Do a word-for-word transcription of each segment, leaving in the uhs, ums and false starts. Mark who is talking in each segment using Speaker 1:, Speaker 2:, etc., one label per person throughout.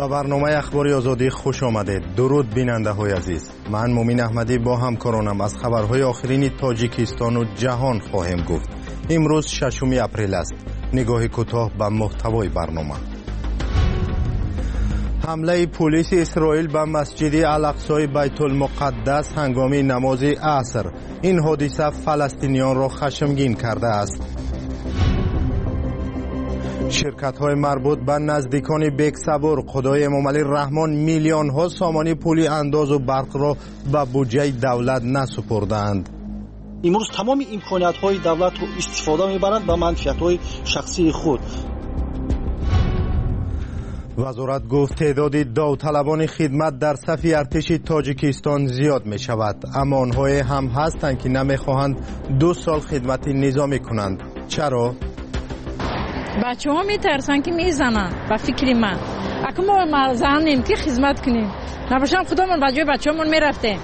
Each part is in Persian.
Speaker 1: به برنامه اخبار آزادی خوش آمدید. درود بیننده های عزیز، من مومین احمدی با همکارانم از خبرهای آخرین تاجیکستان و جهان خواهیم گفت. امروز ششم اپریل است. نگاه کوتاه به محتوای برنامه. حمله پلیس اسرائیل به مسجد الاقصی بیت المقدس هنگام نماز عصر. این حادثه فلسطینیان را خشمگین کرده است. شرکت‌های مربوط به نزدیکان بکسبور خدای امامعلی رحمان میلیون ها سامانی پولی انداز و برق را به بودجه دولت نسپردند.
Speaker 2: امروز تمام امکانات‌های دولت رو استفاده می‌برند به منفعت‌های شخصی خود.
Speaker 1: وزارت گفت تعداد داوطلبان خدمت در صف ارتش تاجیکستان زیاد می شود، اما آنها هم هستند که نمی خواهند دو سال خدمت نظامی کنند. چرا؟
Speaker 3: بچه ها می ترسن که می زنن به فکر من. اگه ما زنیم که خدمت کنیم نباشم خودمون به جای بچه همون می رفتیم.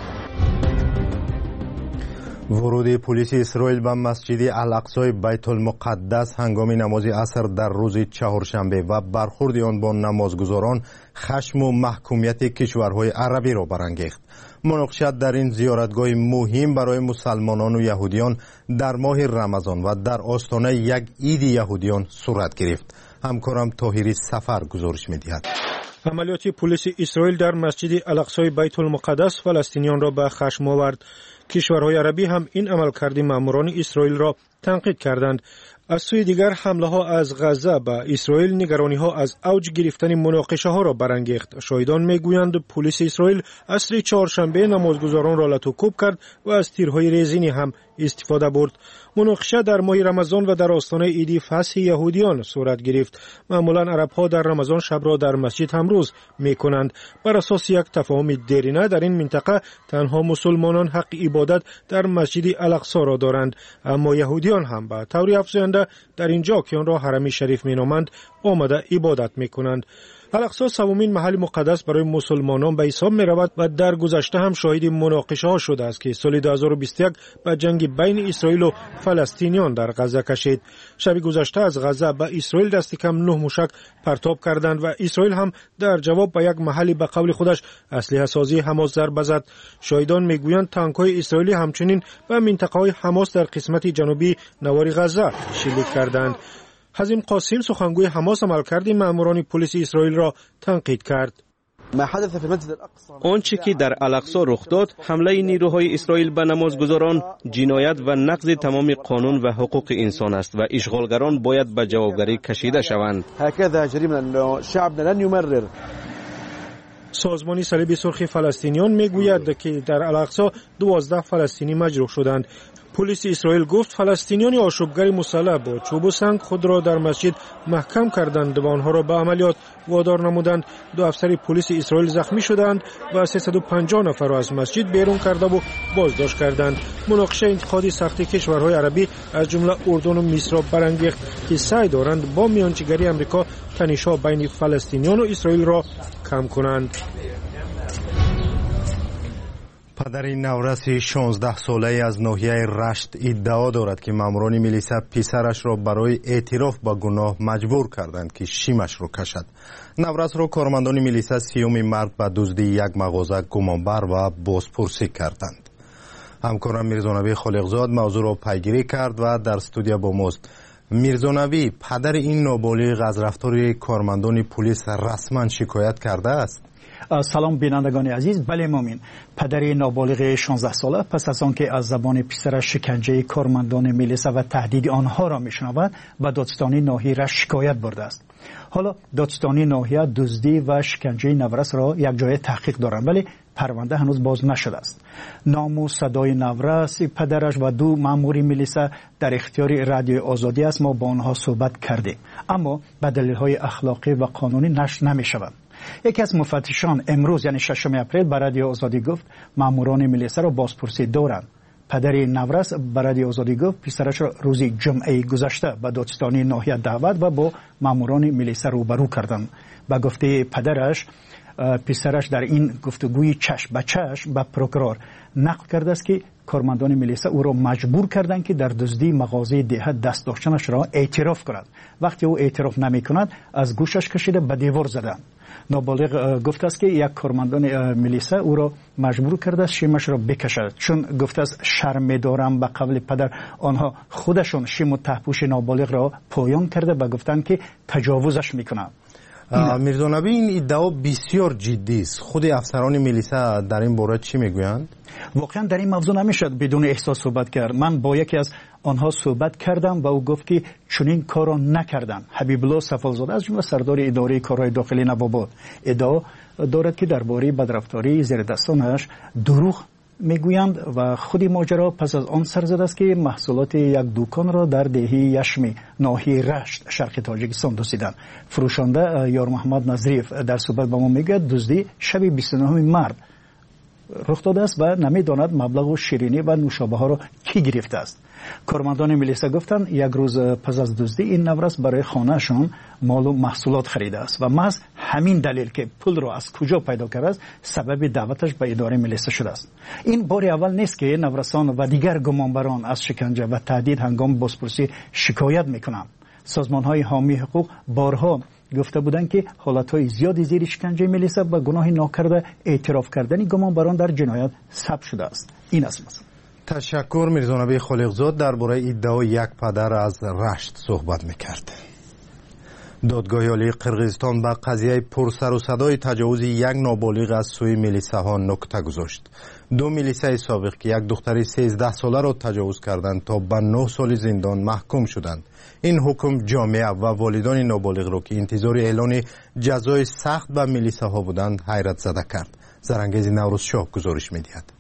Speaker 1: ورود پلیس اسرائیل به مسجد الاقصی بیت المقدس هنگام نماز عصر در روز چهارشنبه و برخورد آن با نمازگزاران خشم و محکومیت کشورهای عربی را برانگیخت. مناقشه در این زیارتگاه مهم برای مسلمانان و یهودیان در ماه رمضان و در آستانه یک عید یهودیان صورت گرفت. همکارم طاهری سفر گزارش می‌دهد.
Speaker 4: عملیات پلیس اسرائیل در مسجد الاقصی بیت المقدس فلسطینیان را به خشم آورد. کشورهای عربی هم این عملکرد ماموران اسرائیل را تنقید کردند. از سوی دیگر حمله ها از غزه به اسرائیل نگرانی ها از اوج گرفتن مناقشه ها را برانگیخت. شاهدان میگویند پلیس اسرائیل عصر چهارشنبه نمازگزاران را لطوکوب کرد و از تیرهای ریزینی هم استفاده برد. مناقشه در ماه رمضان و در آستانه عید فصح یهودیان صورت گرفت. معمولا عرب ها در رمضان شب را در مسجد هم روز می کنند. بر اساس یک تفاهم دیرینه در این منطقه تنها مسلمانان حق عبادت در مسجد الاقصی را دارند، اما یهودیان هم به طور افزاینده در اینجا که آن را حرم شریف می نامند آمده عبادت می کنند. الاقصی سومین محل مقدس برای مسلمانان به حساب می رود و در گذشته هم شاهد مناقشه ها شده است که سال دو هزار و بیست و یک به جنگ بین اسرائیل و فلسطینیان در غزه کشید. شب گذشته از غزه به اسرائیل دست کم نه موشک پرتاب کردند و اسرائیل هم در جواب به یک محل به قول خودش اسلحه سازی حماس ضربه زد. شاهدان میگویند تانک های اسرائیلی همچنین به منطقه های حماس در قسمت جنوبی نوار غزه شلیک کردند. حزیم قاسم سخنگوی حماس عملکرد ماموران پلیس اسرائیل را تنقید کرد.
Speaker 5: آنچه که در الاقصی رخ داد حمله نیروهای اسرائیل به نمازگزاران جنایت و نقض تمام قانون و حقوق انسان است و اشغالگران باید به جوابگری کشیده شوند.
Speaker 4: سازمان صلیب سرخ فلسطینیان میگوید که در الاقصی دوازده فلسطینی مجروح شدند. پلیس اسرائیل گفت فلسطینیان آشوبگر مسلح با چوب و سنگ خود را در مسجد محکم کردند و آنها را به عملیات وادار نمودند. دو افسر پلیس اسرائیل زخمی شدند و سیصد و پنجاه نفر را از مسجد بیرون کرده و بازداشت کردند. مناقشه انتقادی سخت کشورهای عربی از جمله اردن و مصر را برانگیخت که سعی دارند با میانجیگری آمریکا تنش‌ها بین فلسطینیان و اسرائیل را کم کنند.
Speaker 1: پدر نورس شانزده ساله از ناحیه رشت ادعا دارد که ماموران میلیسا پسرش را برای اعتراف به گناه مجبور کردند که شیمش را کشد. نورس را کارمندان میلیسا سیوم مرد به دزدی یک مغازه گمانبر و بازپرسی کردند. همکارم میرزانوی خالقزاد موضوع را پیگیری کرد و در استودیو با ماست. میرزانوی، پدر این نابالغ از رفتار کارمندان پلیس رسما شکایت کرده است؟
Speaker 6: سلام بینندگان عزیز. بله مومین، پدر نابالغ شانزده ساله پس از آنکه از زبان پسرش شکنجه کارمندان میلیسا و تهدید آنها را میشنود به دادستانی ناحیه را شکایت برده است. حالا دادستانی ناحیه دزدی و شکنجه نورس را یک جای تحقیق دارند، ولی پرونده هنوز باز نشده است. نام و صدای نورس، پدرش و دو مأمور میلیسا در اختیار رادیو آزادی است. ما با آنها صحبت کردیم، اما به دلیل‌های اخلاقی و قانونی نشر نمی‌شود. یکی از مفتشان امروز یعنی ششم اپریل به رادیو آزادی گفت ماموران میلیسا را بازپرسی دارند. پدر نورس به رادیو آزادی گفت پسرش را روز جمعه گذشته به دادستانی ناحیه دعوت و با ماموران میلیسا روبرو کردند. به گفته پدرش پسرش در این گفتگوی چشم به چشم به پروکورور نقل کرده است که کارمندان میلیسا او را مجبور کردند که در دزدی مغازه ده دست داشتنش را اعتراف کند. وقتی او اعتراف نمی کند از گوشش کشیده به دیوار زدند. نابالغ گفته است که یک کارمندان میلیسا او را مجبور کرده است شیمش را بکشد، چون گفته است شرم دارم به قول پدر آنها خودشون شیم و تهپوش نابالغ را پایان کرده و گفتند که تجاوزش میکنند.
Speaker 1: میرزا نبی این ادعا بسیار جدی است. خود افسران میلیسا در این باره چی میگویند؟
Speaker 6: واقعا در این موضوع نمیشد بدون احساس صحبت کرد. من با یکی از آنها صحبت کردم و او گفت که چنین کار را نکردند. حبیب الله سفالزاده از جمله سردار اداره کارهای داخلی نوآباد ادعا دارد که درباره بدرفتاری زیردستانش دروغ میگویند و خود ماجرا پس از آن سر زده است که محصولات یک دکان را در دهه یشمی ناحیه رشت شرق تاجیکستان دزدیدند. فروشنده یار محمد نظریف در صحبت با ما میگوید دزدی شب بیست و نهم مرد رخ داده است و نمیداند مبلغ و شیرینی و نوشابه ها را کی گرفته است. کارمندان میلیسا گفتند یک روز پس از دزدی این نورس برای خانهشان مال و محصولات خریده است و محض همین دلیل که پول را از کجا پیدا کرده است سبب دعوتش به اداره میلیسا شده است. این بار اول نیست که نورسان و دیگر گمانبران از شکنجه و تهدید هنگام بازپرسی شکایت میکنند. سازمان‌های حامی حقوق بارها گفته بودند که حالت‌های زیادی زیر شکنجه میلیسا و گناه ناکرده اعتراف کردن گمانبران در جنایت ثبت شده است. این است مثلا.
Speaker 1: تشکر. میرزا نبی خالقزاد درباره ادعای یک پدر از رشت صحبت میکرد. دادگاه عالی قرقیزستان به قضیه پرسر و صدای تجاوز یک نابالغ از سوی میلیساها نکته گذاشت. دو میلیسای سابق که یک دختر سیزده ساله را تجاوز کردند تا به نه سال زندان محکوم شدند. این حکم جامعه و والدان نابالغ را که انتظار اعلان جزای سخت به میلیساها بودند حیرت زده کرد. زرنگیز نوروز شاه گزارش می‌دهد.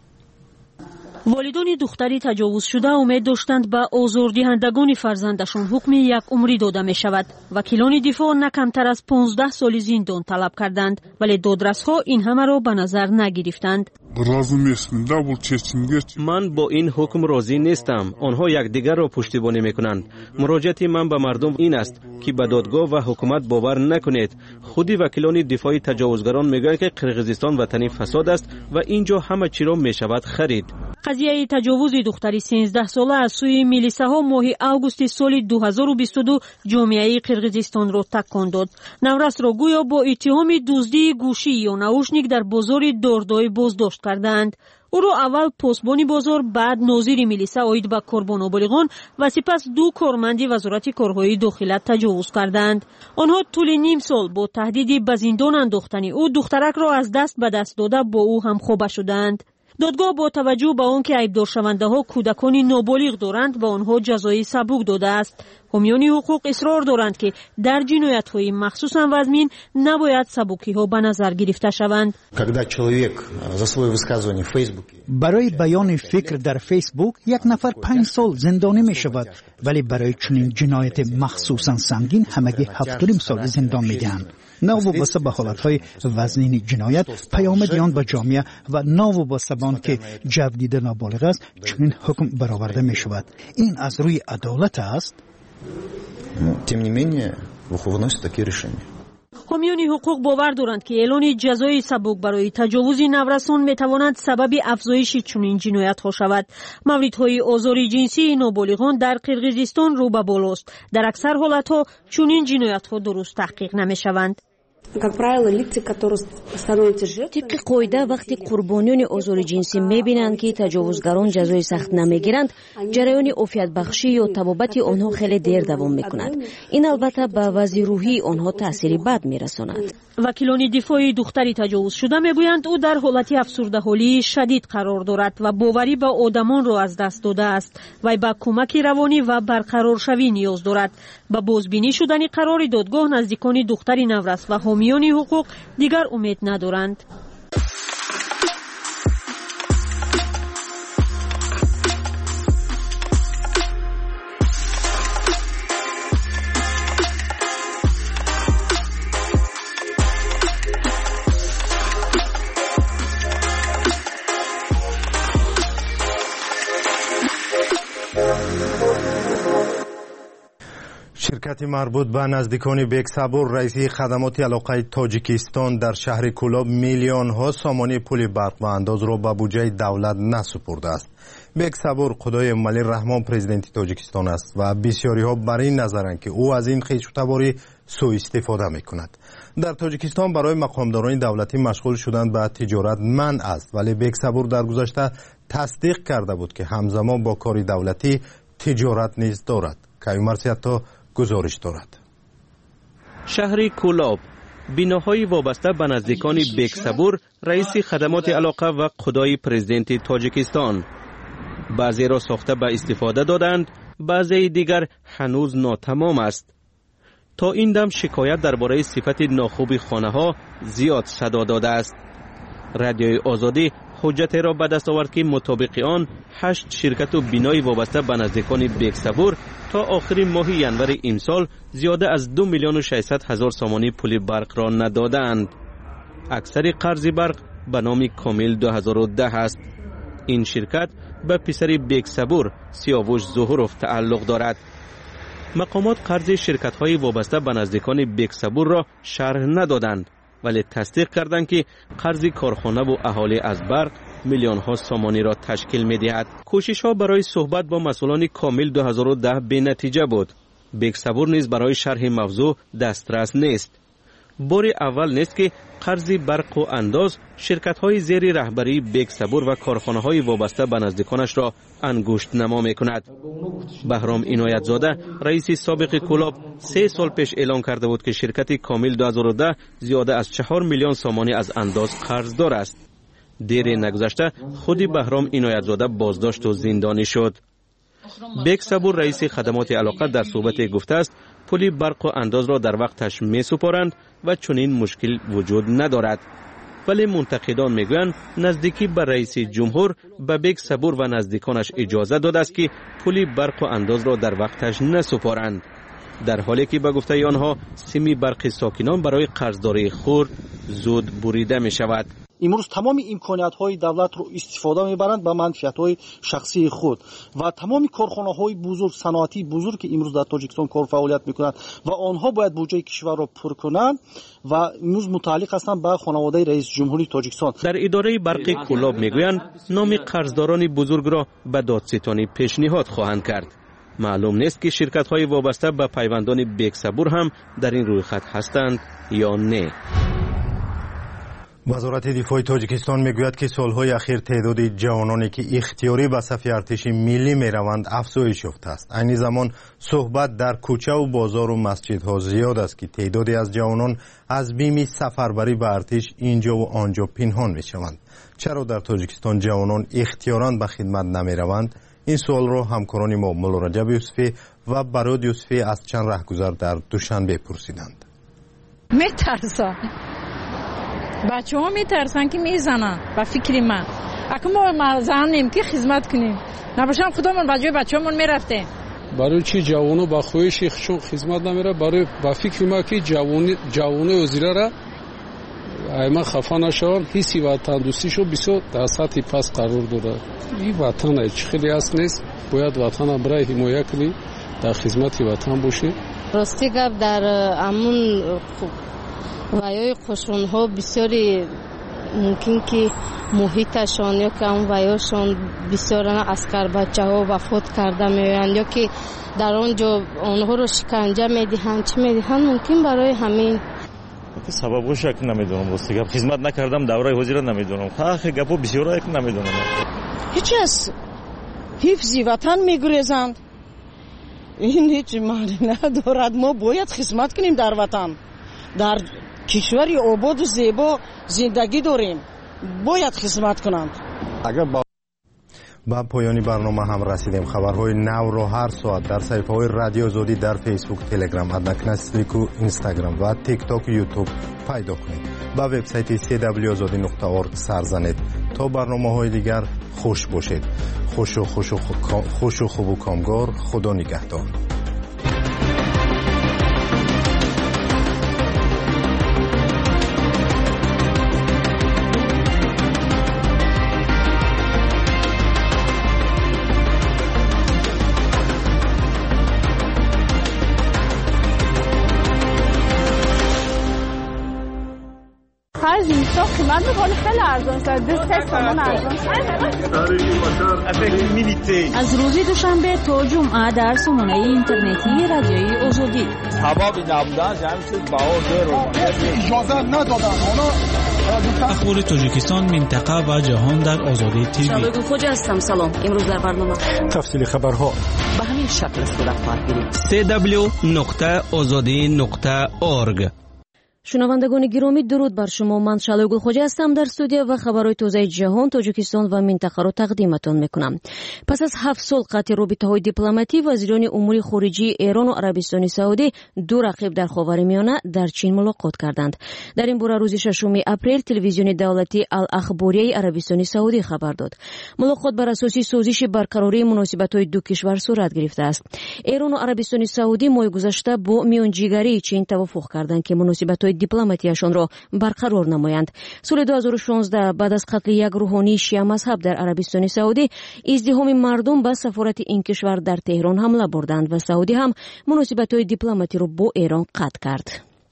Speaker 7: والدان دختری تجاوز شده امید داشتند به آزاردهندگان فرزندشان حکم یک عمری داده می شود. وکیلان دفاع نه کمتر از پانزده سال زندان طلب کردند ولی دادرس‌ها این همه را به نظر نگرفتند.
Speaker 5: من با این حکم راضی نیستم. آنها یکدیگر را پشتیبانی میکنند. مراجعت من به مردم این است که به دادگاه و حکومت باور نکنید. خودی وکیلان دفاعی تجاوزگران میگویند که قرقیزستان وطن فساد است و اینجا همه چی را میشود خرید.
Speaker 7: قضیه تجاوز دختری سیزده ساله از سوی میلیساها ماه اوگوست سال دو هزار و بیست و دو جامعه قرقیزستان را تکان داد. نورس را گویا با اتهام دزدی گوشی یا ناوشنیک در بازار داردای بازداشت کردند. او را اول پاسبان بازار، بعد ناظر میلیسا عاید به کاربان نابالغان و سپس دو کارمند وزارت کارهای داخله تجاوز کردند. آنها طول نیم سال با تهدید به زندان انداختن او دخترک را از دست به دست داده با او همخوابه شدند. دادگاه با توجه به آنکه عیبدار شونده ها کودکان نابالغ دارند به آنها جزای سبک داده است. حامیان حقوق اصرار دارند که در جنایت های مخصوصا وزمین نباید سبکی ها به نظر گرفته شوند.
Speaker 6: برای بیان فکر در فیسبوک یک نفر پنج سال زندانی می شود ولی برای چنین جنایت مخصوصا سنگین همگی هفت و نیم سال زندان می دهند. ناوابسته به حالتهای وزنین جنایت پیامد آن به جامعه و ناوابسته به آنکه جو دیده نابالغ است چنین حکم برآورده می شود. این از روی عدالت است.
Speaker 8: тем не менее выносят такие решения.
Speaker 7: حامیان حقوق باور دارند که اعلان جزای سبک برای تجاوز نورسان میتواند سبب افزایش چنین جنایت ها شود. موردهای آزار جنسی نابالغان در قرقیزستان رو به بالاست. در اکثر حالت ها چنین جنایت ها درست تحقیق نمی شوند.
Speaker 9: طبق قاعده وقتی قربانیان آزار جنسی میبینند که تجاوزگران جزای سخت نمیگیرند جریان عافیت بخشی یا طبابت آنها خیلی دیر دوام میکند. این البته به وضع روحی آنها تأثیری بد میرساند.
Speaker 7: وکیلان دفاعی دختری تجاوز شده میگویند او در حالت افسرده حالی شدید قرار دارد و باوری به آدمان را از دست داده است و به کمک روانی و برقرار شوی نیاز دارد. به بازبینی شدن قرار دادگاه نزدیکان دختری نورس و حامیان حقوق دیگر امید ندارند.
Speaker 1: شرکت شرکت مربوط به نزدیکان بکسابور رئیس خدمات علاقه تاجیکستان در شهر کولاب میلیون ها سامانه پول برق و انداز را به بودجه دولت نسپرده است. بکسابور خدای ملی رحمان پرزیدنت تاجیکستان است و بسیاری ها بر این نظرند که او از این خویشتباری سوء استفاده می کند. در تاجیکستان برای مقامداران دولتی مشغول شدن به تجارت منع است، ولی بکسابور در گذشته تصدیق کرده بود که همزمان با کار دولتی تجارت نیز دارد. کایومر سیاتا گزارش دارد.
Speaker 5: شهر کولاب بیناهای وابسته به نزدیکان بکسابور رئیس خدمات علاقه و خدای پرزیدنت تاجیکستان. بعضی را ساخته به استفاده دادند، بعضی دیگر هنوز ناتمام است. تا این دم شکایت درباره صفت ناخوب خانه ها زیاد صدا داده است. رادیوی آزادی حجت را به دست آورد که مطابق آن هشت شرکت و بینای وابسته به نزدیکان بکسابور تا آخر ماه ینور امسال زیاده از دو میلیون و ششصد هزار سامانه پول برق را ندادند. اکثر قرض برق به نام کامل دو هزار و ده است. این شرکت به پسر بکسابور سیاوش ظهورف تعلق دارد. مقامات قرض شرکت های وابسته به نزدیکان بکسابور را شرح ندادند، ولی تصدیق کردند که قرض کارخانه و اهالی از برق میلیون ها سامانی را تشکیل می دهد. کوشش ها برای صحبت با مسئولان کامل دو هزار و ده بی نتیجه بود. بکسابور نیز برای شرح موضوع دسترس نیست. بار اول نیست که قرض برق و انداز شرکت های زیر رهبری بکسابور و کارخانه های وابسته به نزدیکانش را انگشت نما می کند. بهرام عنایت زاده رئیس سابق کولاب سه سال پیش اعلان کرده بود که شرکت کامل دو هزار و ده زیاده از چهار میلیون سامانی از انداز قرض دار است. دیر نگذشته خودی بهرام عنایت زاده بازداشت و زندانی شد. بکسابور رئیس خدمات علاقه در صحبت گفته است پول برق و انداز را در وقتش می سپارند و چنین مشکل وجود ندارد. ولی منتقدان میگویند نزدیکی به رئیس جمهور به بکسابور و نزدیکانش اجازه داده است که پول برق و انداز را در وقتش نسپارند، در حالی که به گفته آنها سیم برق ساکنان برای قرضداری خرد زود بریده می شود.
Speaker 2: امروز تمام امکانیت‌های دولت رو استفاده می‌برند به منفعت‌های شخصی خود و تمام کارخانه‌های بزرگ صنعتی بزرگ که امروز در تاجیکستان کار فعالیت می‌کنند و آنها باید بودجه کشور را پر کنند و امروز متعلق هستند به خانواده رئیس جمهوری تاجیکستان.
Speaker 5: در اداره برق کولاب می‌گویند نام قرضداران بزرگ را به دادستانی پیشنهاد خواهند کرد. معلوم نیست که شرکت‌های وابسته به پیوندان بکسابور هم در این رویخط هستند یا نه.
Speaker 1: وزارت دفاع تاجیکستان میگوید که سالهای اخیر تعداد جوانانی که اختیاری به صف ارتش ملی میروند افزایش یافته است. این زمان صحبت در کوچه و بازار و مسجدها زیاد است که تعدادی از جوانان از بیم سفربری به ارتش اینجا و آنجا پنهان میشوند. چرا در تاجیکستان جوانان اختیارا به خدمت نمیروند؟ این سوال را همکاران ما مولا رجب یوسفی و براد یوسفی از چند رهگذر در دوشنبه پرسیدند.
Speaker 3: میترسم بچه ها میترسن که میزنن با فکر من اگه ما زنیم که خدمت کنیم نباشم خودمون با جای بچه همون میرفتیم.
Speaker 10: برای چی جوانو با خویش خدمت نمیره؟ برای با فکر ما که جوانی جوانه وزیره را ایما خفا نشون حسی وطن دوستیشو بسیار در سطح پس قرار داره. این وطن هیچ خیلی اصل نیست، باید وطن برای حمایت کنی، در خدمت وطن باشی.
Speaker 11: راستی گپ در امون ویای قشون ها بسیاری ممکن که محیطشان یا که اون ویاشان بسیار اسکر بچه ها وفات کرده میویند یا که در آنجا آنها رو شکنجه میدهند چی میدهند ممکن برای همین
Speaker 12: سبب شک نمیدونم. راستی گپ خدمت نکردم دوره حاضر نمیدونم. خاخ گپو بسیار یک نمیدونم. هیچ
Speaker 13: از حفظی وطن میگریزند. این هیچ معنی ندارد. ما باید خدمت کنیم در وطن. در کشوری آباد و زیبا زندگی داریم، باید خدمت کنند.
Speaker 1: اگر با با پایانی برنامه هم رسیدیم. خبرهای نو را هر ساعت در صفحه های رادیو آزادی در فیسبوک، تلگرام، ادناکنستریک و اینستاگرام و تیک تاک و یوتیوب پیدا کنید. با وبسایت سی دبلیو آزادی نقطه اورگ سر زنید. تا برنامه های دیگر خوش باشید. خوش و خوش و خوش و خوب و کامگار. خدا نگهدار.
Speaker 14: خیلی ارزان شد. بیست تومان ارزان شد.
Speaker 7: از روز دوشنبه تا جمعه در سامانه اینترنتی رادیوی آزادی.
Speaker 15: حبابی نبودن جمعیت باور رو
Speaker 16: اجازه ندادن.
Speaker 17: اخبار تاجیکستان، منطقه و جهان در آزادی تیوی.
Speaker 18: شبگو خوجا هستم. سلام. امروز در برنامه
Speaker 4: تفصیل خبرها
Speaker 18: به همین شکل صورت خواهد گرفت.
Speaker 5: سی دبلیو نقطه آزادی نقطه اورگ.
Speaker 9: شنوندگان گرامی، درود بر شما. من شالوگل خوجا هستم در استودیو و خبرهای تازه جهان، تاجیکستان و منطقه را تقدیمتان میکنم. پس از هفت سال قطع رابطه‌های دیپلماتی، وزیران امور خارجه ایران و عربستان سعودی دو رقیب در خاورمیانه در چین ملاقات کردند. در این باره روز ششم اپریل تلویزیون دولتی الاخباریه عربستان سعودی خبر داد. ملاقات بر اساس سازش برقراری مناسبت‌های دو کشور صورت گرفته است. ایران و عربستان سعودی ماه گذشته با میانجیگری چین توافق کردند که مناسبت‌های دیپلماتیشان را برقرار نمایند. سال دو هزار و شانزده بعد از قتل یک روحانی شیعه مذهب در عربستان سعودی، ازدحام مردم به سفارت این کشور در تهران حمله بردند و سعودی هم مناسبت‌های دیپلماتی را با ایران قطع کرد.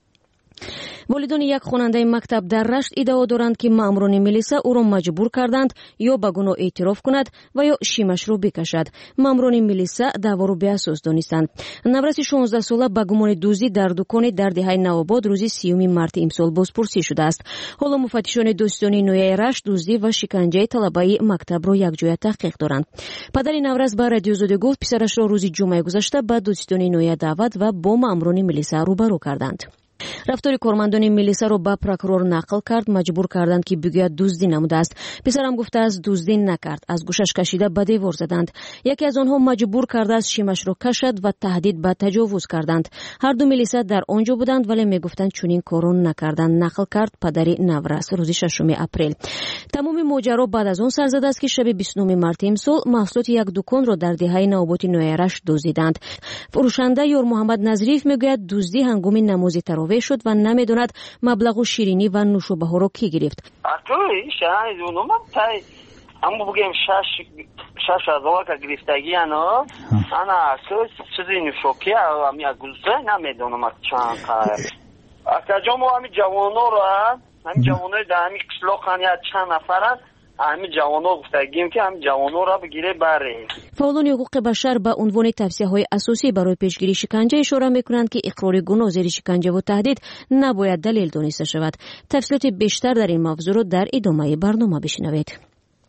Speaker 9: والدان یک خواننده مکتب در رشت ادعا دارند که ماموران میلیسا او را مجبور کردند یا به گناه اعتراف کند و یا شیمش را بکشد. ماموران میلیسا دعوا را به اساس دانستند. نورس شانزده ساله به گمان دزدی در دکان در دهه نوآباد روز سیوم مارت امسال بازپرسی شده است. حالا مفتشان داستانی نویای رشت دزدی و شکنجه طلبه مکتب را یکجا تحقیق دارند. پدر نورس به رادیو زاده گفت پسرش را روز جمعه گذشته به داستانی نویای دعوت و با ماموران میلیسا روبرو کردند. رفتار کارمندان میلیسا را به پروکورور نقل کرد، مجبور کردند که بگوید دزدی نموده است. پسرم گفته است دزدی نکرد، از گوشش کشیده به دیوار زدند. یکی از آنها مجبور کرده است شیمش را کشد و تهدید به تجاوز کردند. هر دو میلیسا در آنجا بودند ولی میگفتند چنین کارو نکردند، نقل کرد پدر نورس روز ششم اپریل. تمام ماجرا بعد از آن سر زده است که شب بیست و نه مارت امسال محصولات یک دکان را در دهه نوآباد نویرش دزدیدند. فروشنده یار محمد نظریف میگوید دزدی هنگام نماز تراویح شد و نمیداند مبلغ شیرینی و نوشابه ها را کی گرفت.
Speaker 19: اکوی شاید اونم تای اما بگیم شش شش هزار که گرفتگی انا انا اساس چیزی نوشابه و می گوزه نمیدونم چند کار. اکجا ما همین جوانو رو همین جوانای در همین قشلاق هنیا چند نفرن همین جوانو گفتگیم که همین جوانو را بگیره بره.
Speaker 9: فعالان حقوق بشر به عنوان توصیه‌های اساسی برای پیشگیری شکنجه اشاره می‌کنند که اقرار گناه زیر شکنجه و تهدید نباید دلیل دانسته شود. تفصیلات بیشتر در این موضوع را در ادامه برنامه بشنوید.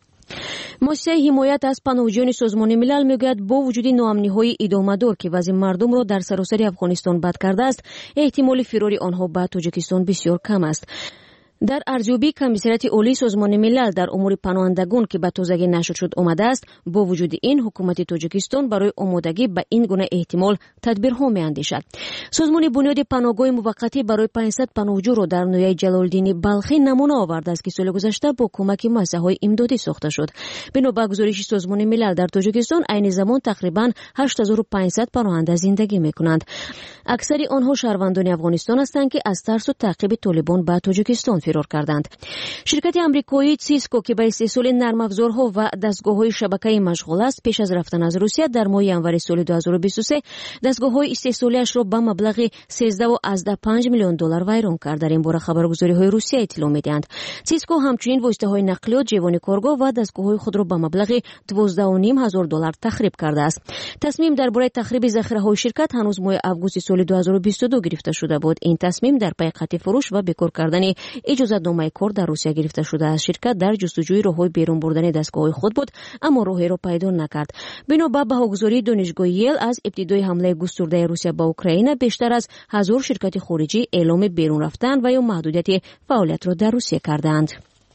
Speaker 9: مؤسسه حمایت از پناهجویان سازمان ملل میگوید با وجود ناامنی‌های ادامه‌دار که وضع مردم را در سراسر افغانستان بد کرده است، احتمال فرار آنها به تاجیکستان بسیار کم است. در ارزیابی کمیسریت عالی سازمان ملل در امور پناهندگان که به تازگی نشر شد آمده است، با وجود این حکومت تاجیکستان برای آمادگی به این گونه احتمال تدبیرها می‌اندیشد. سازمان بنیاد پناهگاه موقتی برای پانصد پناهجو را در نویای جلال‌الدین بلخی نمونه آورده است که سال گذشته با کمک مؤسسه‌های امدادی ساخته شد. بنا به گزارش سازمان ملل در تاجیکستان عین زمان تقریباً هشت هزار و پانصد پناهنده زندگی می‌کنند. اکثر آنها شهروندان افغانستان هستند که از ترس و تعقیب طالبان به تاجیکستان فرار کردند. شرکت آمریکایی سیسکو که به استحصال نرم افزارها و دستگاه‌های شبکه‌ای مشغول است، پیش از رفتن از روسیه در ماه ژانویه سال دو هزار و بیست و سه دستگاه‌های استحصالی‌اش را به مبلغ سیزده و پنج میلیون دلار ویران کرد. در این باره خبرگزاری‌های روسیه اطلاع می‌دهند. سیسکو همچنین واسطه‌های نقلیات، جوان کارگاه و دستگاه‌های خود را به مبلغ دوازده و نیم هزار دلار تخریب کرده است. تصمیم درباره تخریب ذخیره‌های شرکت هنوز ماه آگوست سال دو هزار و بیست و دو گرفته شده بود. این تصمیم در پی قطع فروش و بیکار کردن اجازه نامه کار در روسیه گرفته شده است. شرکت در جستجوی راههای بیرون بردن دستگاه‌های خود بود اما راهی را پیدا نکرد. بنا به بهاگذاری دانشگاه یل از ابتدای حمله گسترده روسیه به اوکراین، بیشتر از هزار شرکت خارجی اعلام بیرون رفتن و یا محدودیت فعالیت را در روسیه کردند.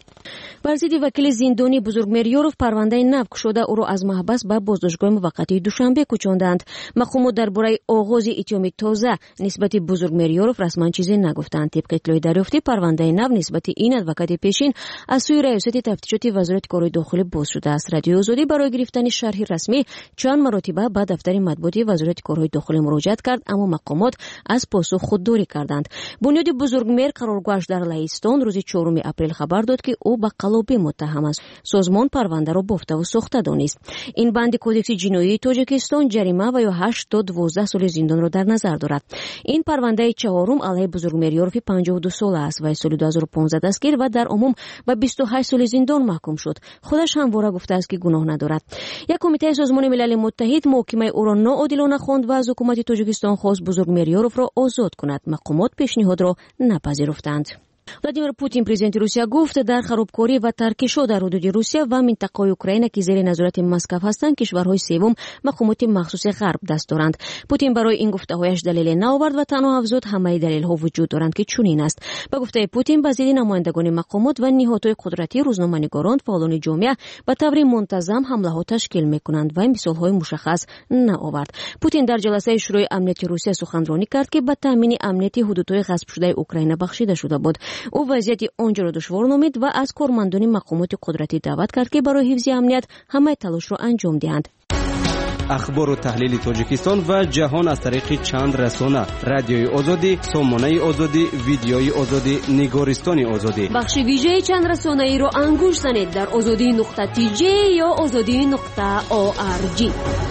Speaker 9: بر ضد وکیل زندانی بزرگمیریوف پرونده نفی شده او را از محبس به بازداشتگاه موقتی دوشنبه کوچاندند. مقامات درباره آغاز اتهام تازه نسبت بزرگمیریوف رسما چیزی نگفتند. طبق اطلاع دریافتی پرونده نفی نسبت این ادوکات پیشین از سوی ریاست تفتیشات وزارت کارهای داخلی باز شده است. رادیو آزادی برای گرفتن شرح رسمی چند مرتبه به دفتر مطبوعاتی وزارت کارهای داخلی مراجعه کرد اما مقامات از پاسخ خودداری کردند. بنیاد بزرگمیر قرارگاهش در لهستان روز چهارم اپریل خبر داد که او ӯ ба қалобӣ муттаҳам аст. созмон парвандаро бофтаву сохта донист. ин банди кодекси ҷиноии тоҷикистон ҷарима ва ё ҳашт то дувоздаҳ соли зиндонро дар назар дорад. ин парвандаи чаҳорум алайҳи Бузургмерёрови панҷоҳу ду сола аст. вай соли ду ҳазору понздаҳ дастгир ва дар умум ба бисту ҳашт соли зиндон маҳкум шуд. худаш ҳамвора гуфтааст ки гуноҳ надорад. як кумитаи созмони милали муттаҳид муҳокимаи ӯро ноодилона хонд ва аз ҳукумати Тоҷикистон хост Бузургмерёровро озод кунад. мақомот пешниҳодро напазируфтанд. Владимир Путин президенти Русия гуфт дар харобкорӣ ва таркишо дар ҳудуди Русия ва минтақаи Украина ки зери назорати Москав ҳастанд кишварҳои севум мақомоти махсуси ғарб даст доранд. Путин барои ин гуфтаҳояш далеле наовард ва танҳо афзуд ҳамаи далелҳо вуҷуд доранд ки чунин аст. ба гуфтаи Путин ба зидди намояндагони мақомот ва ниҳодҳои қудратӣ рӯзноманигорон фаъолони ҷомеа ба таври мунтазам ҳамлаҳо ташкил мекунанд ва мисолҳои мушаххас наовард. Путин дар ҷаласаи шӯрои амнияти Русия суханронӣ кард ки ба таъмини амнияти ҳудудҳои ғасбшудаи Украина бахшида шуда буд. ӯ вазъияти онҷоро душвор номид ва аз кормандони мақомоти қудратӣ даъват кард ки барои ҳифзи амният ҳамаи талошро анҷом диҳанд.
Speaker 5: ахбору таҳлили Тоҷикистон ва ҷаҳон аз тариқи чанд расона: радиои озодӣ, сомонаи озодӣ, видеои озодӣ, нигористони озодӣ.
Speaker 9: бахши вижаи чанд расонаиро ангуш занед дар озодӣ нуқта ти ҷей ё озодӣ нуқта о ар ҷи.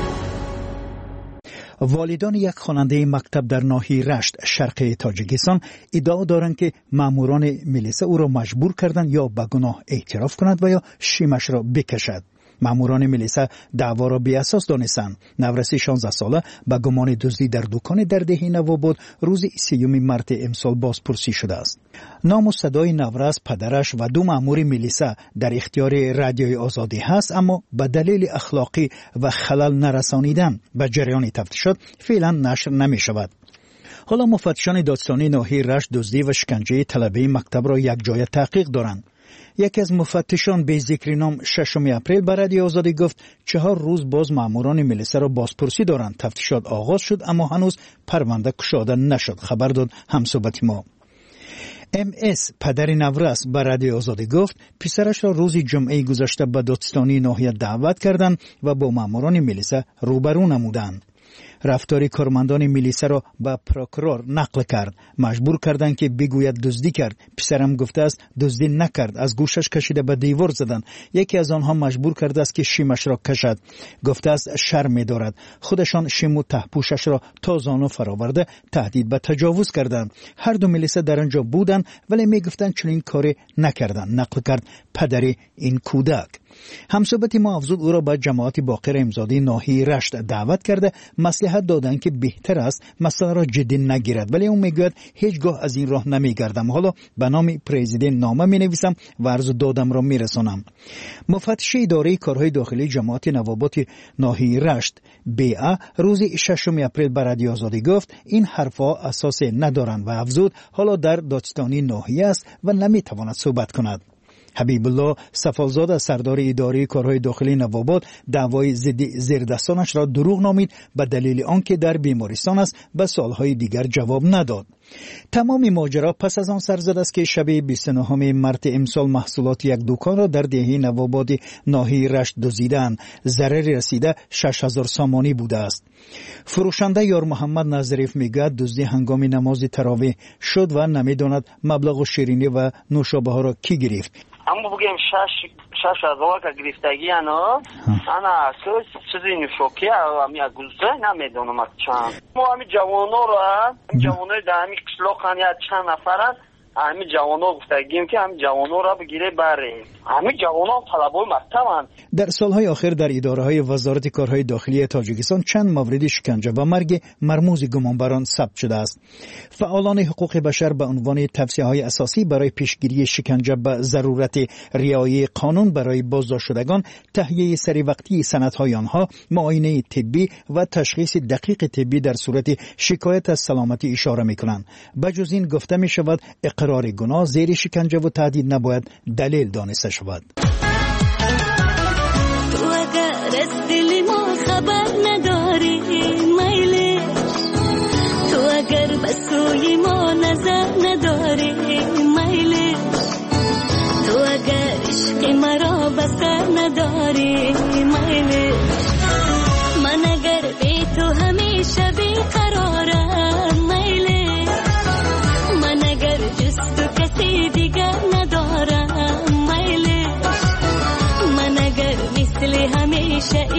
Speaker 6: والدان یک خواننده مکتب در ناحیه رشت شرقی تاجیکستان ادعا دارند که ماموران میلیسا او را مجبور کردند یا به گناه اعتراف کند و یا شیمش را بکشد. ماموران میلیسا دعوا را بی اساس دانستند. نورسی شانزده ساله به گمان دزدی در دکان در دهه نوآباد روز سیوم مارس امسال بازپرسی شده است. نام و صدای نورس، پدرش و دو مامور میلیسا در اختیار رادیوی آزادی هست، اما به دلیل اخلاقی و خلل نرسانیدن به جریان تفتیشات فعلا نشر نمی شود. حالا مفتشان دادستانی ناحیه رشت دزدی و شکنجه طلبه مکتب را یک جای تحقیق دارند. یکی از مفتشان به ذکر نام ششم اپریل به رادیو آزادی گفت چهار روز باز ماموران میلیسا را بازپرسی دارند. تفتیشات آغاز شد اما هنوز پرونده گشوده نشد. خبر داد همصحبت ما. ام اس پدر نورس به رادیو آزادی گفت پسرش را روز جمعه گذشته به دادستانی ناحیه دعوت کردند و با ماموران میلیسا روبرو نمودند. رفتاری کارمندان میلیسا را به پروکورور نقل کرد. مجبور کردند که بگوید دزدی کرد. پسرم گفته است دزدی نکرد. از گوشش کشیده به دیوار زدند. یکی از آنها مجبور کرده است که شیمش را کشد. گفته است شرم می‌دارد. خودشان شیم و تهپوشش را تا زانو فراورده تهدید به تجاوز کردند. هر دو میلیسا در آنجا بودند ولی میگفتند چنین کاری نکردند. نقل کرد پدر این کودک. همصحبت ما افزود او را به جماعت باقر امزادی ناحیه رشت دعوت کرده مصلحت دادند که بهتر است مسئله را جدی نگیرد، ولی او میگوید هیچگاه از این راه نمیگردم. حالا به نام پرزیدنت نامه می نویسم و عرض دادم را میرسانم. مفتش اداره کارهای داخلی جماعت نوابات ناحیه رشت بی‌ا روز ششم اپریل به رادیو آزادی گفت این حرفها اساس ندارند و افزود حالا در دادستانی ناحیه است و نمیتواند صحبت کند. حبیب الله صفازاده سردار اداره کارهای داخلی نواباد دعوای ضد زیردستانش را دروغ نامید به دلیل آنکه در بیمارستان است و سالهای دیگر جواب نداد. تمام ماجرا پس از آن سر زد است که شب بیست و نهم مارس امسال محصولات یک دکان را در دهه نواباد ناحیه رشت دزدیدند. ضرر رسیده شش هزار سامانی بوده است. فروشنده یار محمد نظریف میگوید دزدی هنگام نماز تراویح شد و نمیداند مبلغ شیرینی و نوشابه ها را کی گرفت.
Speaker 19: اما بگیم شش شش هزار که گرفتگی انا انا اساس چیزی نشوکی امی گوزه نمیدونم چند. ما امی جوانو را جوانای دامی قشلو خانیات چند نفرن امی جوانو گفتگیم که امی جوانو را بگیره بره. امی جوانو طلبای مکتبند.
Speaker 6: در سالهای آخر در اداره‌های وزارت کارهای داخلی تاجیکستان چند مورد شکنجه و مرگ مرموز گمانبران ثبت شده است. فعالان حقوق بشر به عنوان توصیه‌های اساسی برای پیشگیری شکنجه به ضرورت رعایت قانون برای بازداشت شدگان، تهیه سری وقتی سندهای آنها، معاینه طبی و تشخیص دقیق طبی در صورت شکایت از سلامتی اشاره می‌کنند. بجز این گفته می‌شود اقرار گناه زیر شکنجه و تهدید نباید دلیل دانسته شود.
Speaker 20: دل ما خبر نداری میلی تو اگر بسوی ما نظر نداری میلی تو اگر عشق مرا بسر نداری میلی من اگر بی تو همیشه بیقرارم میلی من اگر جز تو کسی دیگر ندارم میلی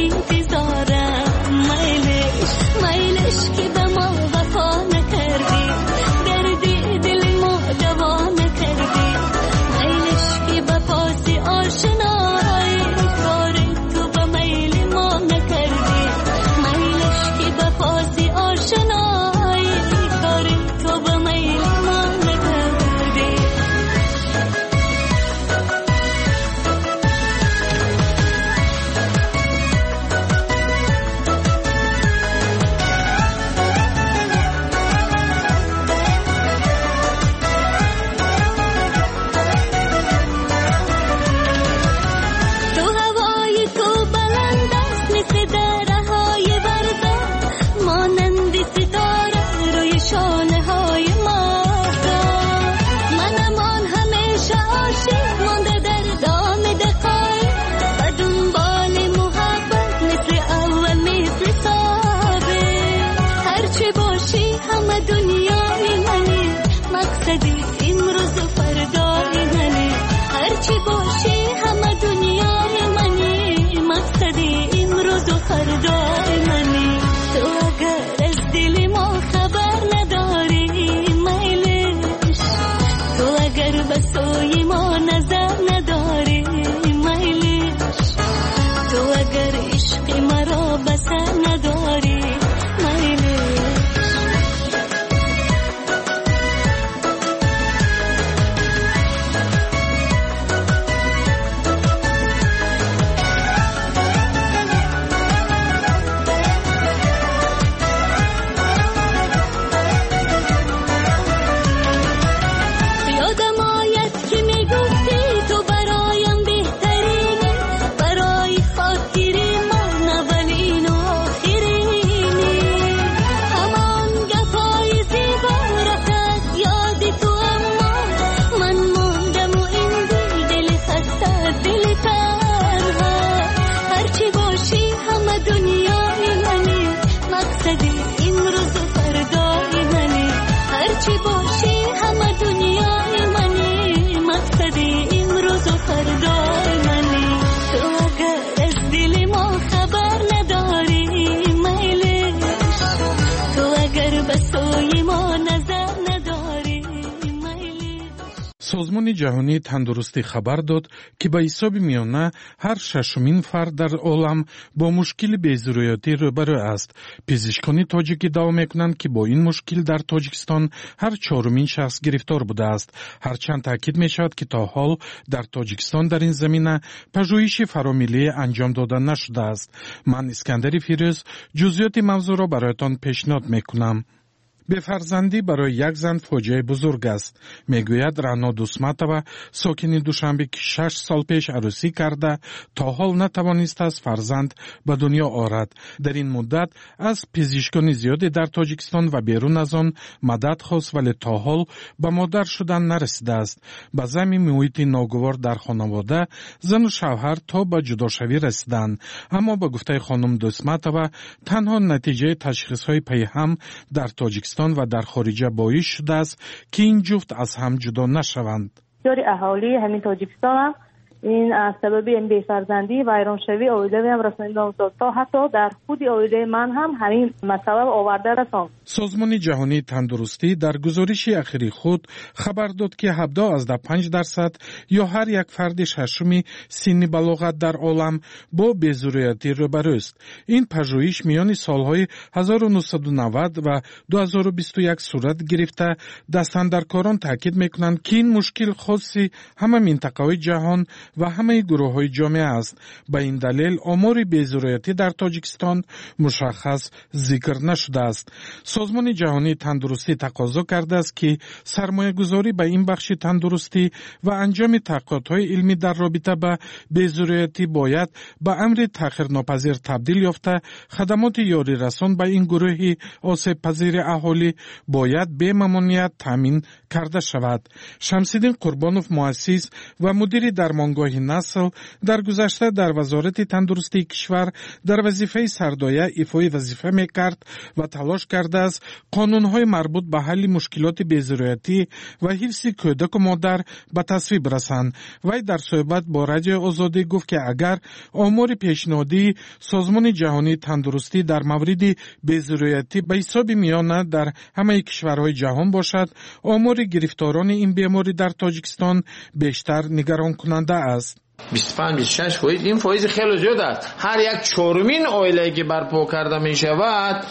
Speaker 20: انتظارم میلش میلش که به ما وفا نکردی دردی دل ما دوا نکردی میلش که به پاس آشنایی کار تو به میل ما نکردی میلش که به پاس آشنایی کار تو به میل ما نکردی تو هوای تو بلند است مثل دره های برده مانند ستاره روی شانه های ماهتاب منم آن همیشه عاشق مانده در دام دقایق و دنبال محبت مثل اول مثل ثابت هرچه باشی همه دنیای منی مقصدی امروز و فردای منی هرچی باشی همه دنیای منی مقصدی امروز و فردای منی تو اگر از دل ما خبر نداری میلش تو اگر به سوی ما نظر نداری میلش تو اگر عشق مرا بسر نداری میلش یادم آید که میگفتی تو برایم بهترینی برای خاطر من اولین و آخرینی همان گپای زیبا رفت یاد تو اما من ماندم و این دل دل خسته دل تنها هرچی باشی همه دنیای منی مقصدی امروز و فردای منی هرچی باشی همه دنیای منی مقصدی امروز و فردای منی تو اگر از دل ما خبر نداری میلش تو اگر به سوی ما نظر نداری میلش
Speaker 21: سازمان جهانی تندرستی خبر داد که به حساب میانه هر ششمین فرد در عالم با مشکل بی‌ضروریاتی روبرو است. پزشکان تاجیک ادعا میکنند که با این مشکل در تاجیکستان هر چهارمین شخص گرفتار بوده است. هرچند تاکید میشود که تا حال در تاجیکستان در این زمینه پژوهش فرامیلی انجام داده نشده است. من اسکندر فیروز جزئیات موضوع را برایتان پیشنهاد میکنم. به فرزندی برای یک زن فاجعه بزرگ است. میگوید رانا دوسماتова ساکن دوشنبه که شش سال پیش عروسی کرده تا حال نتوانست از فرزند به دنیا آورد. در این مدت از پزشکان زیادی در تاجیکستان و بیرون از آن مدد خواست ولی تا حال به مادر شدن نرسیده است. به ضمن محیط ناگوار در خانواده زن و شوهر تا به جداشوی رسیدند. اما به گفته خانم دوسماتова تنها نتیجه تشخیص‌های پیهم در تاجیکستان و در خارج باعث شده است که این جفت از هم جدا نشوند.
Speaker 22: بسیاری اهالی همین تاجیکستان هم این از سبب این بی‌فرزندی ویرانشوی عائله هم رسانیده افتاد تا حتی در خود عائله من هم همین مسئله آورده رساند.
Speaker 21: سازمان جهانی تندرستی در گزارش اخیری خود خبر داد که هفده از پنج درصد یا هر یک فرد ششمی سن بلاغت در عالم با بی‌ضروریاتی روبرو است. این پژوهش میان سالهای هزار و نهصد و نود و دو هزار و بیست و یک صورت گرفته. دستاندرکاران تاکید میکنند که این مشکل خاصی همه منطقه‌های جهان و همه گروه های جامعه است. به این دلیل آمار بی‌ضروریاتی در تاجیکستان مشخص ذکر نشده است. سازمان جهانی تندرستی تقاضا کرده است که سرمایه گذاری به این بخش تندرستی و انجام تحقیقات های علمی در رابطه با بی‌ضروریاتی باید به امر تأخیرناپذیر تبدیل یافته. خدمات یاری رسان به این گروه آسیب پذیر اهالی باید به ممانعت تامین کرده شود. شمس‌الدین قربانوف مؤسس و مدیر درمانگاه آگاهی نسل در گذشته در وزارت تندرستی کشور در وظیفه سردایه ایفای وظیفه میکرد و تلاش کرده است قانونهای مربوط به حل مشکلات بی‌ضرورتی و حفظ کودک و مادر به تصویب رسند. وی در صحبت با رادیو آزادی گفت که اگر آمار پیشنهادی سازمان جهانی تندرستی در مورد بی‌ضرورتی به حساب میانه در همه کشورهای جهان باشد، آمار گرفتاران این بیماری در تاجیکستان بیشتر نگران کننده است.
Speaker 2: بیست و پنج بیست و شش فایز، این فایز خیلی زیاد است. هر یک چهارمین عائله که برپا کرده می شود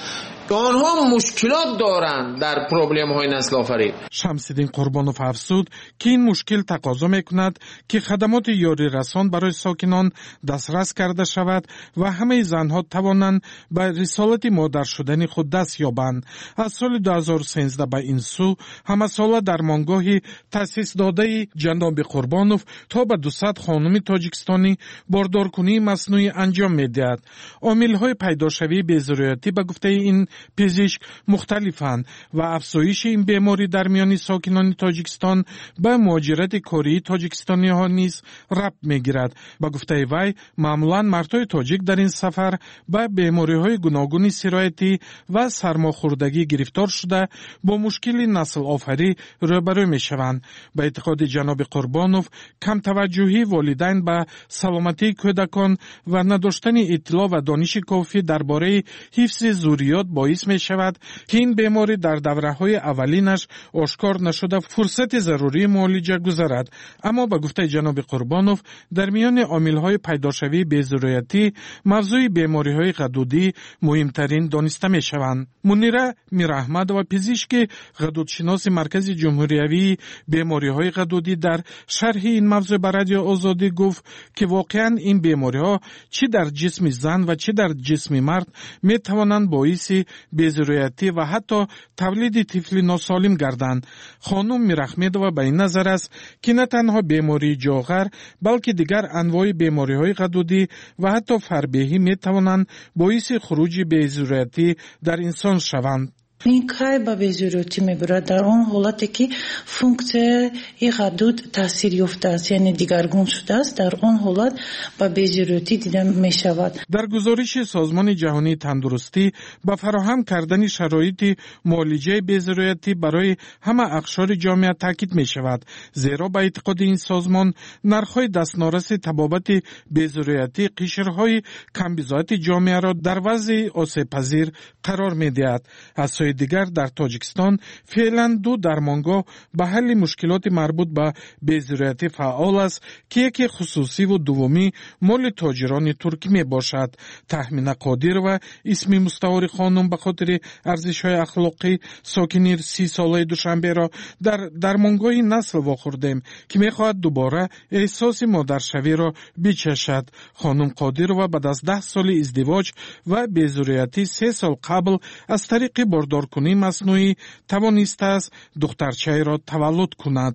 Speaker 2: آنها مشکلات دارند در پروبلم های نسل آفرین.
Speaker 21: شمس‌الدین قربانوف افزود که این مشکل تقاضا میکند که خدمات یاری رسان برای ساکنان دسترس کرده شود و همه زنها توانند به رسالت مادر شدن خود دست یابند. از سال دو هزار و سیزده به این سو همه ساله در مانگاهی تأسیس داده جناب قربانوف تا به دویست خانم تاجیکستانی باردارکنی مصنوعی انجام میدهد. عامل‌های پیداشوی بی‌ضرورتی به گفته این پزشک مختلفند و افزایش این بیماری در میان ساکنان تاجیکستان به مهاجرت کاری تاجیکستانی ها نیز ربط میگیرد. با گفته وی معمولا مردای تاجیک در این سفر به بیماری های گوناگون سرایتی و سرماخوردگی گرفتار شده با مشکل نسل آفری روبرو می شوند. به اعتقاد جناب قربانوف کم توجهی والدین به سلامتی کودکان و نداشتن اطلاع و دانش کافی درباره حفظ ضروریات باعث می شود که این بیماری در دوره های اولینش آشکار نشده فرصت ضروری معالجه گذارد. اما به گفته جناب قربانوف در میان عامل های پیداشوی بی‌ضرورتی موضوع بیماری های غدودی مهمترین دانسته می شوند. منیره میراحمد و پزشک غدودشناس مرکز جمهوریوی بیماری های غدودی در شرح این موضوع به رادیو آزادی گفت که واقعا این بیماری ها چه در جسم زن و چه در جسم مرد می توانند باعث بی‌ضرورتی و حتی تولید طفل ناسالم گردند. خانم میراحمدова به این نظر است که نه تنها بیماری جاغر بلکه دیگر انواع بیماری های غدودی و حتی فربهی می توانند باعث خروج بی‌ضرورتی در انسان شوند.
Speaker 8: این کار با بی‌ضرورتی میبرد در آن حالتی که فونکسیون غدود تاثیر یافته است، یعنی دیگرگون شده است، در آن حالت با بی‌ضرورتی دیده می شود.
Speaker 21: در گزارش سازمان جهانی تندرستی با فراهم کردن شرایط معالجه بی‌ضرورتی برای همه اقشار جامعه تاکید می شود، زیرا به اعتقاد این سازمان نرخ‌های دستنارس تبابت بی‌ضرورتی قشرهای کمبزاعت جامعه را در وضع آسیب‌پذیر قرار می دهد. از سوی دیگر در تاجیکستان فعلا دو درمانگاه به حل مشکلات مربوط به بی‌ضرورتی فعال است که یکی خصوصی و دومی مال تاجران ترکی می باشد. تحمین قادر و اسم مستواری خانم به خاطر ارزش‌های اخلاقی ساکن سی ساله دوشنبه را در درمانگاه نسل واخوردیم که می خواهد دوباره احساس مادرشوی را بچشد. خانم قادرova بعد از ده سال ازدواج و بی‌ضرورتی سه سال قبل از طریق باردارکنی مصنوعی توانسته است دخترچه را تولد کند.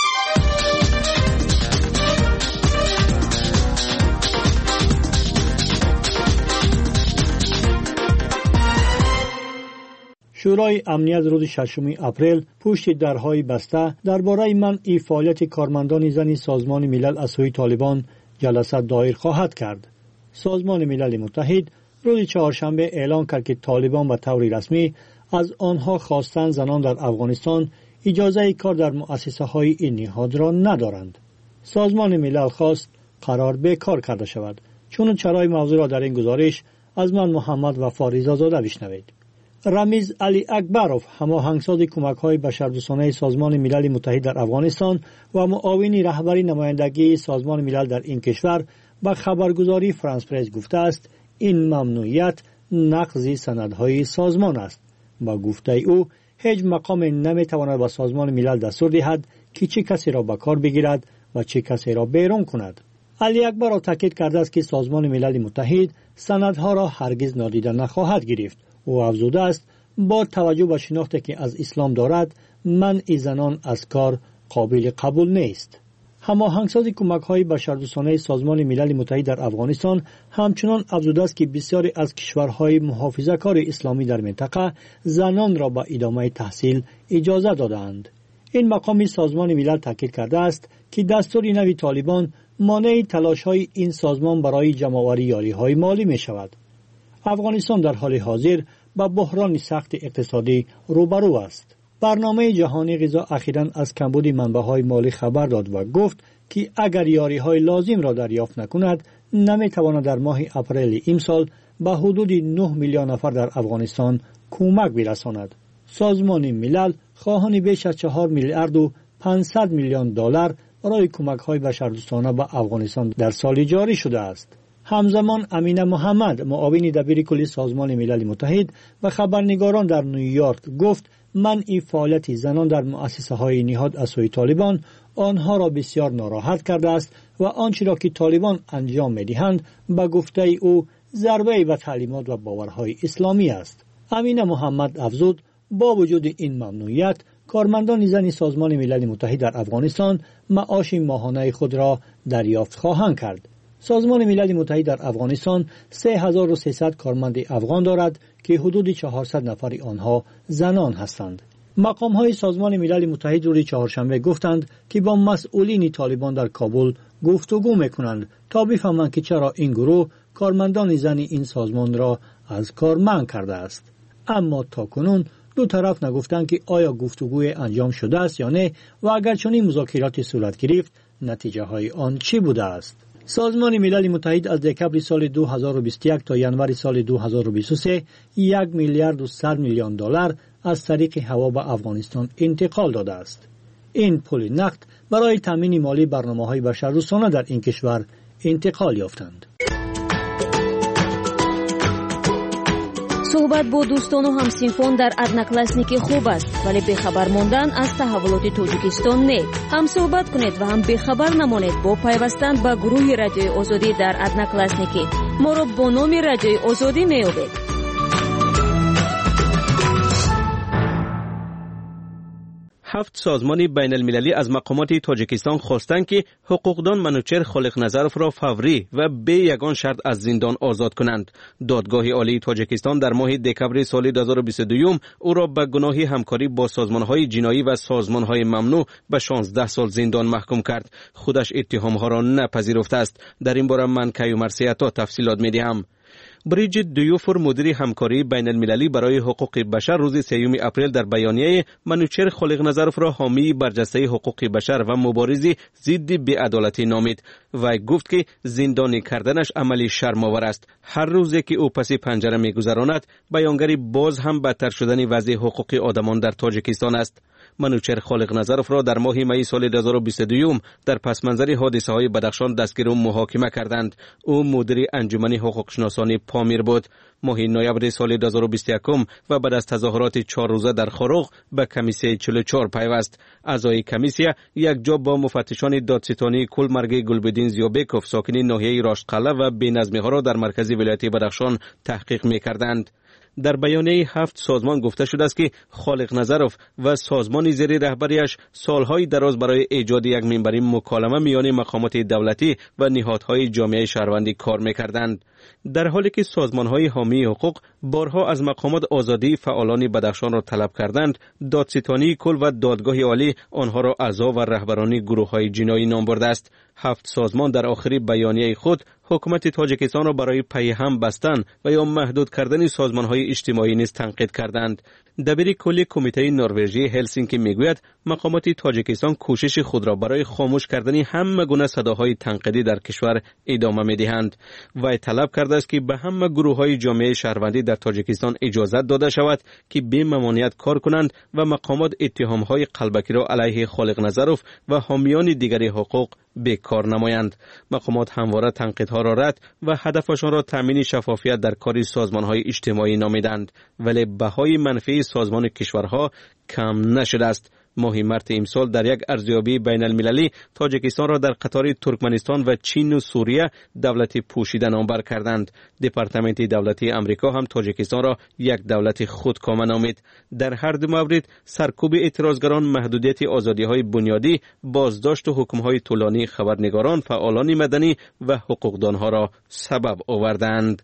Speaker 23: شورای امنیت روز ششم اپریل پشت درهای بسته درباره منع فعالیت کارمندان زن سازمان ملل از سوی طالبان جلسه دایر خواهد کرد. سازمان ملل متحد روز چهارشنبه اعلان کرد که طالبان به طور رسمی از آنها خواستند زنان در افغانستان اجازه کار در مؤسسه های این نهاد را ندارند. سازمان ملل خواست قرار به کار کرده شود. چون چرای موضوع را در این گزارش از من محمد وفا رضازاده بشنوید. رمیز علی اکبروف هماهنگساز کمک‌های بشردوستانه سازمان ملل متحد در افغانستان و معاون رهبری نمایندگی سازمان ملل در این کشور به خبرگزاری فرانس پرس گفته است این ممنوعیت نقض سندهای سازمان است. با گفته او هیچ مقام نمیتواند به سازمان ملل دستور دهد که چه کسی را به کار بگیرد و چه کسی را بیرون کند. علی اکبروف تاکید کرده است که سازمان ملل متحد سندها را هرگز نادیده نخواهد گرفت. او افزوده است با توجه به شناختی که از اسلام دارد منع زنان از کار قابل قبول نیست. هماهنگساز کمک‌های بشردوستانه سازمان ملل متحد در افغانستان همچنان افزوده است که بسیاری از کشورهای محافظه‌کار اسلامی در منطقه زنان را به ادامه تحصیل اجازه دادند. این مقام سازمان ملل تاکید کرده است که دستور نوی طالبان مانع تلاش‌های این سازمان برای جمع‌آوری یاری‌های مالی می‌شود. افغانستان در حال حاضر با بحران سخت اقتصادی روبرو است. برنامه جهانی غذا اخیراً از کمبود منبع‌های مالی خبر داد و گفت که اگر یاری‌های لازم را دریافت نکند، نمی‌تواند در ماه اپریل امسال به حدود نه میلیون نفر در افغانستان کمک برساند. سازمان ملل خواهان بیش از چهار میلیارد و پانصد میلیون دلار برای کمک‌های بشردوستانه به افغانستان در سال جاری شده است. همزمان امینه محمد، معاون دبیر کلی سازمان ملل متحد و خبرنگاران در نیویورک گفت منع فعالیت زنان در مؤسسه‌های نهاد از سوی طالبان آنها را بسیار ناراحت کرده است و آنچه را که طالبان انجام می‌دهند به گفته او ضربه به تعلیمات و باورهای اسلامی است. امینه محمد افزود با وجود این ممنوعیت کارمندان زن سازمان ملل متحد در افغانستان معاش ماهانه خود را دریافت خواهند کرد. سازمان ملل متحد در افغانستان سه هزار و سیصد کارمند افغان دارد که حدود چهارصد نفر آنها زنان هستند. مقام‌های سازمان ملل متحد روز چهارشنبه گفتند که با مسئولین طالبان در کابل گفتگو می‌کنند تا بفهمند که چرا این گروه کارمندان زن این سازمان را از کار منع کرده است. اما تاکنون دو طرف نگفتند که آیا گفتگوی انجام شده است یا نه و اگر چنین مذاکراتی صورت گرفت نتیجه های آن چی بوده است. سازمان ملل متحد از دکمبر سال دو هزار و بیست و یک تا ژانویه سال دو هزار و بیست و سه یک میلیارد و صد میلیون دلار از طریق هوا به افغانستان انتقال داده است. این پول نقد برای تامین مالی برنامه‌های بشردوستانه در این کشور انتقال یافتند.
Speaker 9: صحبت با دوستان و همسینفان در ادناکلاسنیک خوب است، ولی بخبر ماندن از تحولات تاجیکستان نه. هم صحبت کنید و هم بخبر نمانید با پیوستن به گروه رادیوی آزادی در ادناکلاسنیک. ما را با نام رادیوی آزادی میابید.
Speaker 5: هفت سازمان بین المللی از مقامات تاجیکستان خواستند که حقوقدان منوچهر خالقنظرف را فوری و به یگان شرط از زندان آزاد کنند. دادگاه عالی تاجیکستان در ماه دکمبر سال دو هزار و بیست و دو او را به گناه همکاری با سازمان‌های جنایی و سازمان‌های ممنوع به شانزده سال زندان محکوم کرد. خودش اتهام‌ها را نپذیرفته است. در این باره من کیو مرسیتا تفصیلات می‌دهم. بریجیت دیوفور مدیر همکاری بین المللی برای حقوق بشر روز سوم اپریل در بیانیه منوچهر خالقنظرف را حامی برجسته حقوق بشر و مبارزی ضد بی‌عدالتی نامید و گفت که زندانی کردنش عملی شرم‌آور است. هر روزی که او پس پنجره می‌گذراند بیانگری باز هم بدتر شدن وضع حقوق آدمان در تاجیکستان است. منوچهر خالقنظرف را در ماه می سال دو هزار و بیست و دو در پس منظر حادثه‌های بدخشان دستگیر و محاکمه کردند. او مدیر انجمن حقوق شناسان پامیر بود. ماه نوامبر سال دو هزار و بیست و یک و بعد از تظاهرات چهار روزه در خاروغ به کمیسیه چهل و چهار پیوست. اعضای کمیسیه یک جا با مفتشان دادستانی کلمرگ گلبدین زیابکوف ساکن ناحیه راشتقله و بی‌نظمی‌ها را در مرکز ولایت بدخشان تحقیق می‌کردند. در بیانیه هفت سازمان گفته شده است که خالقنظرف و سازمان زیر رهبریش سالهای دراز برای ایجاد یک منبر مکالمه میان مقامات دولتی و نهادهای جامعه شهروندی کار می‌کردند. در حالی که سازمان‌های حامی حقوق بارها از مقامات آزادی فعالان بدخشان را طلب کردند، دادستانی کل و دادگاه عالی آنها را اعضا و رهبران گروه‌های جنایی نام برده است. هفت سازمان در آخر بیانیه خود حکومت تاجیکستان را برای پی هم بستن و یا محدود کردن سازمان‌های اجتماعی نیز تنقید کردند. دبیر کلی کمیته نروژی هلسینکی میگوید مقامات تاجیکستان کوشش خود را برای خاموش کردن همه گونه صداهای تنقیدی در کشور ادامه می‌دهند. و طلب کرده است که به همه گروه‌های جامعه شهروندی در تاجیکستان اجازه داده شود که بی ممانعت کار کنند و مقامات اتهام‌های قلبکی را علیه خالقنظرف و حامیان دیگر حقوق به کار نمایند. مقامات همواره تنقیدها را رد و هدفشان را تامین شفافیت در کار سازمان‌های اجتماعی نامیدند، ولی بهای منفی سازمان کشورها کم نشده است. ماه مارس امسال در یک ارزیابی بین المللی تاجیکستان را در قطار ترکمنستان و چین و سوریه دولت پوشیده نامبر کردند. دپارتمنت دولتی امریکا هم تاجیکستان را یک دولت خودکامه نامید. در هر دو مورد سرکوب اعتراضگران، محدودیت آزادی‌های بنیادی، بازداشت و حکم‌های طولانی خبرنگاران، فعالان مدنی و حقوقدانها را سبب آوردند.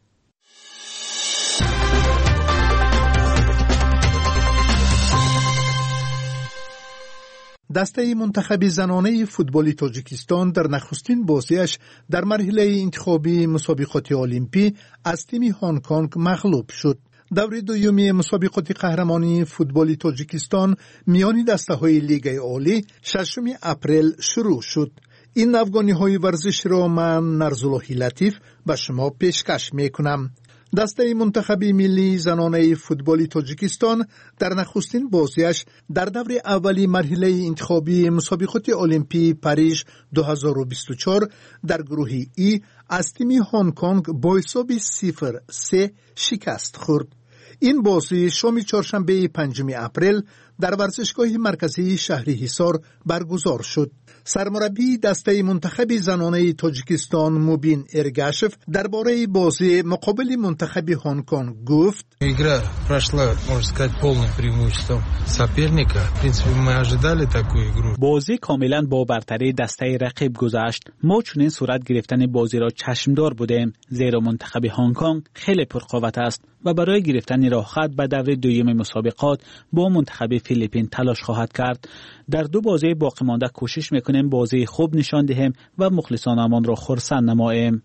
Speaker 3: دسته منتخب زنانه فوتبال تاجیکستان در نخستین بازیش در مرحله انتخابی مسابقات المپی از تیم هنگ کنگ مغلوب شد. دور دومی مسابقات قهرمانی فوتبال تاجیکستان میان دسته‌های لیگ عالی ششم اپریل شروع شد. این افغانی ورزش را من نرزاللهی لطیف به شما پیشکش میکنم. دسته منتخب ملی زنانه فوتبال تاجیکستان در نخستین بازیش در دور اولی مرحله انتخابی مسابقات المپی پاریژ دو هزار و بیست و چهار در گروه ای از تیم هنگ کنگ با حساب صفر سه شکست خورد. این بازی شام چهارشنبه پنجم اپریل در ورزشگاه مرکزی شهر حصار برگزار شد. سرمربی دسته منتخب زنانه تاجیکستان موبین ارگاشف درباره بازی مقابل منتخب هنگ کنگ گفت:
Speaker 10: Игра прошла, можно сказать, полным преимуществом соперника. В принципе, мы ожидали такую игру.
Speaker 11: بازی کاملا با برتری دسته رقیب گذشت. ما چنین صورت گرفتن بازی را چشمدار بودیم، زیرا منتخب هنگ کنگ خیلی پرقوت است و برای گرفتن راه خط به دور دوم مسابقات با منتخب فیلیپین تلاش خواهد کرد. در دو بازی باقی مانده کوشش میکنیم بازی خوب نشان دهیم و مخلصانمان را خرسند نماییم.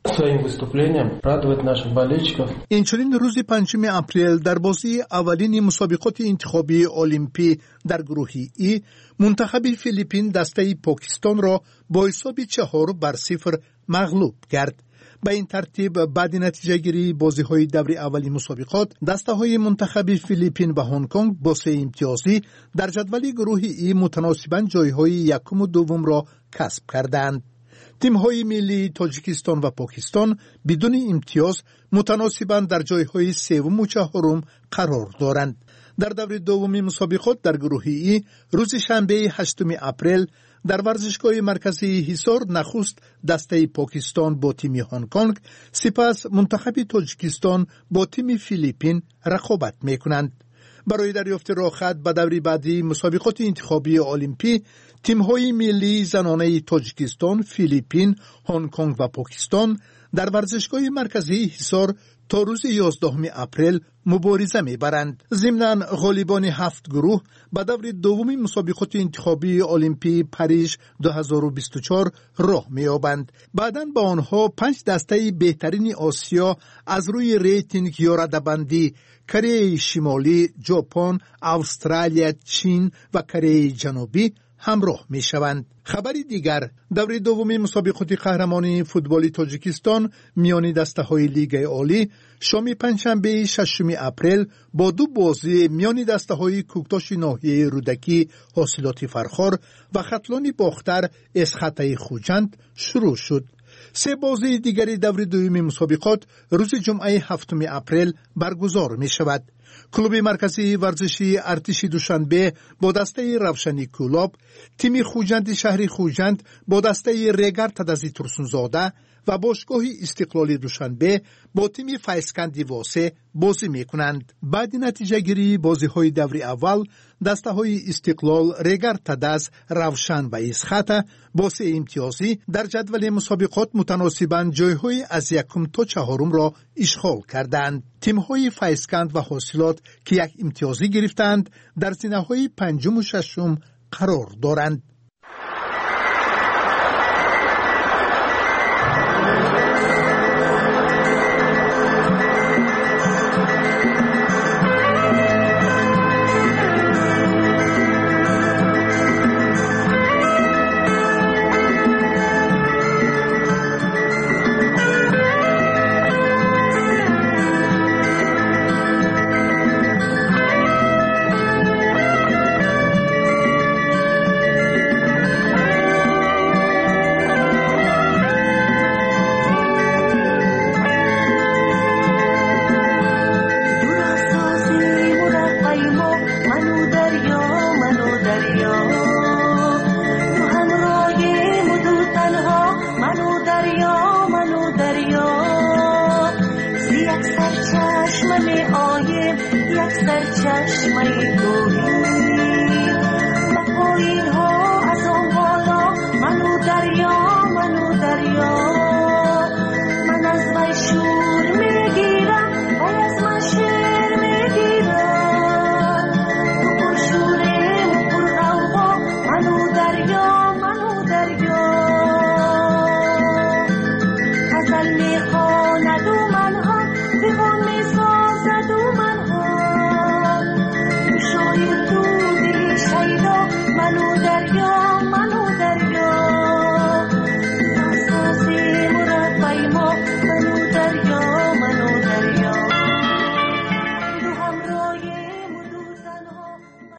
Speaker 3: اینچنین روز پنجم اپریل در بازی اولین مسابقات انتخابی المپی در گروه ای منتخب فیلیپین دسته پاکستان را با حساب چهار بر صفر مغلوب کرد. به این ترتیب بعد نتیجه گیری بازی های دور اولی مسابقات دسته های منتخب فیلیپین و هنگ کنگ با سه امتیازی در جدول گروه ای متناسباً جای های یکم و دوم را کسب کردند. تیم های ملی تاجیکستان و پاکستان بدون امتیاز متناسباً در جای های سوم و چهارم قرار دارند. در دور دومی مسابقات در گروه ای روز شنبه هشتم اپریل در ورزشگاه مرکزی حصار نخست دسته پاکستان با تیم هنگ کنگ، سپس منتخب تاجیکستان با تیم فیلیپین رقابت میکنند. برای دریافت راه خط به دور بعدی مسابقات انتخابی المپی تیم‌های ملی زنانه تاجیکستان، فیلیپین، هنگ کنگ و پاکستان در ورزشگاه مرکزی حصار تا روز یازدهم اپریل مبارزه می‌برند. ضمناً غالبان هفت گروه به دور دوم مسابقات انتخابی المپی پاریژ دو هزار و بیست و چهار راه می‌یابند. بعداً با آنها پنج دسته بهترین آسیا از روی ریتینگ یا رده‌بندی کره شمالی، ژاپن، استرالیا، چین و کره جنوبی همراه می شوند. خبری دیگر، دور دوم مسابقات قهرمانی فوتبال تاجیکستان میان دسته های لیگ عالی شام پنجشنبه ششم اپریل با دو بازی میان دسته های کوکتاش ناحیه رودکی حاصلات فرخار و خطلان باختر اسخطه خوجند شروع شد. سه بازی دیگری دور دوم مسابقات روز جمعه هفتم اپریل برگزار می شود. کلوب مرکزی ورزشی ارتش دوشنبه با دسته روشنی کلاب، تیم خوجند شهر خوجند با دسته رگر تدزی ترسونزاده و باشگاه استقلال دوشنبه با تیم فیسکندی واسه بازی می کنند. بعد نتیجه گیری بازی های دور اول دسته های استقلال، رگر تدز، روشن و اسخطه با سه امتیازی در جدول مسابقات متناسباً جای های از یکم تا چهارم را اشغال کردند. تیم های فیسکند و حاصلات که یک امتیازی گرفتند در زینه های پنجم و ششم قرار دارند.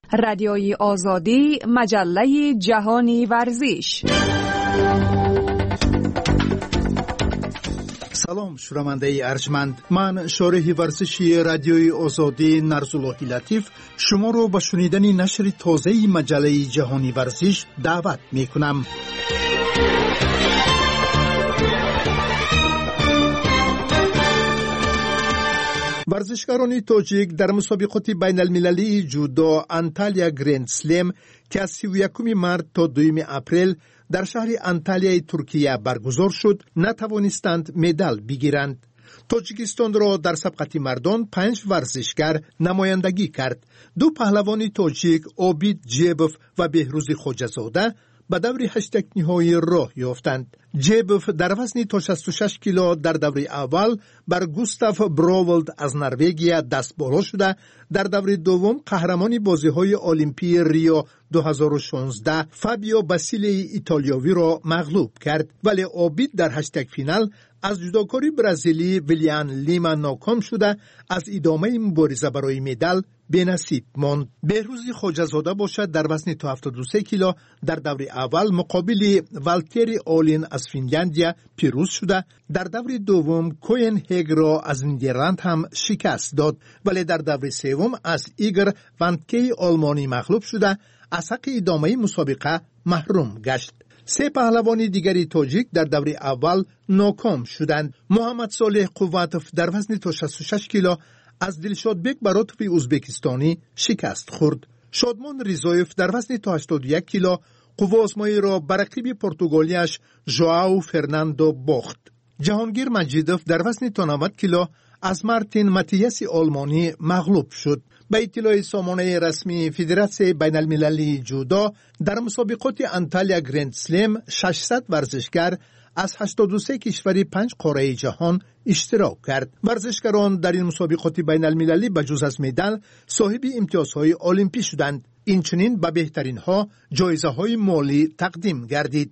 Speaker 1: رادیوی آزادی، مجله جهانی ورزش.
Speaker 3: سلام شنونده ارجمند، من شارح ورزشی رادیوی آزادی نرزاللهی لطیف شما رو به شنیدن نشر تازه مجله جهانی ورزش دعوت می کنم. ورزشکاران تاجیک در مسابقات بین المللی جودو انتالیا گرند سلم که از سی و یکم مارس تا دوم اپریل در شهر انتالیای ترکیه برگزار شد نتوانستند مدال بگیرند. تاجیکستان را در سبقت مردان پنج ورزشکار نمایندگی کرد. دو پهلوان تاجیک عابد جیبوف و بهروز خواجه‌زاده به دور هشتگ نهایی راه یافتند. جیبوف در وزن تا شصت و شش کیلو در دور اول بر گوستاف براولد از نروژ دست بالا شده، در دور دوم قهرمان بازی‌های المپی ریو دو هزار و شانزده فابیو باسیلی ایتالیایی را مغلوب کرد، ولی عابد در هشتگ فینال از جودوکاری برزیلی ویلیان لیما ناکام شده از ادامه مبارزه برای مدال بی‌نصیب ماند. بهروز خواجه‌زاده باشد در وزن تا هفتاد و سه کیلو در دور اول مقابل والتری آلین از فنلاندیا پیروز شده، در دور دوم کوین هگ را از نیدرلند هم شکست داد، ولی در دور سوم از ایگر وانتکی آلمانی مغلوب شده از حق ادامه مسابقه محروم گشت. سه پهلوان دیگری تاجیک در دور اول ناکام شدند. محمد صالح قواتوف در وزن تا شصت و شش کیلو از دلشادبک براتوی ازبکستانی شکست خورد. شادمان ریزایف در وزن تا هشتاد و یک کیلو قوه آزمایی را بر رقیب پرتغالیش ژائو فرناندو باخت. جهانگیر مجیدوف در وزن تا نود کیلو از مارتین ماتیاس آلمانی مغلوب شد. به اطلاع سامانه رسمی فدراسیون بین المللی جودو در مسابقات انتالیا گرند سلم ششصد ورزشکار از هشتاد و سه کشور پنج قاره جهان اشتراک کرد. ورزشکاران در این مسابقات بین المللی به جز از مدال صاحب امتیازهای المپی شدند. این چنین به بهترین ها جایزه های مالی تقدیم گردید.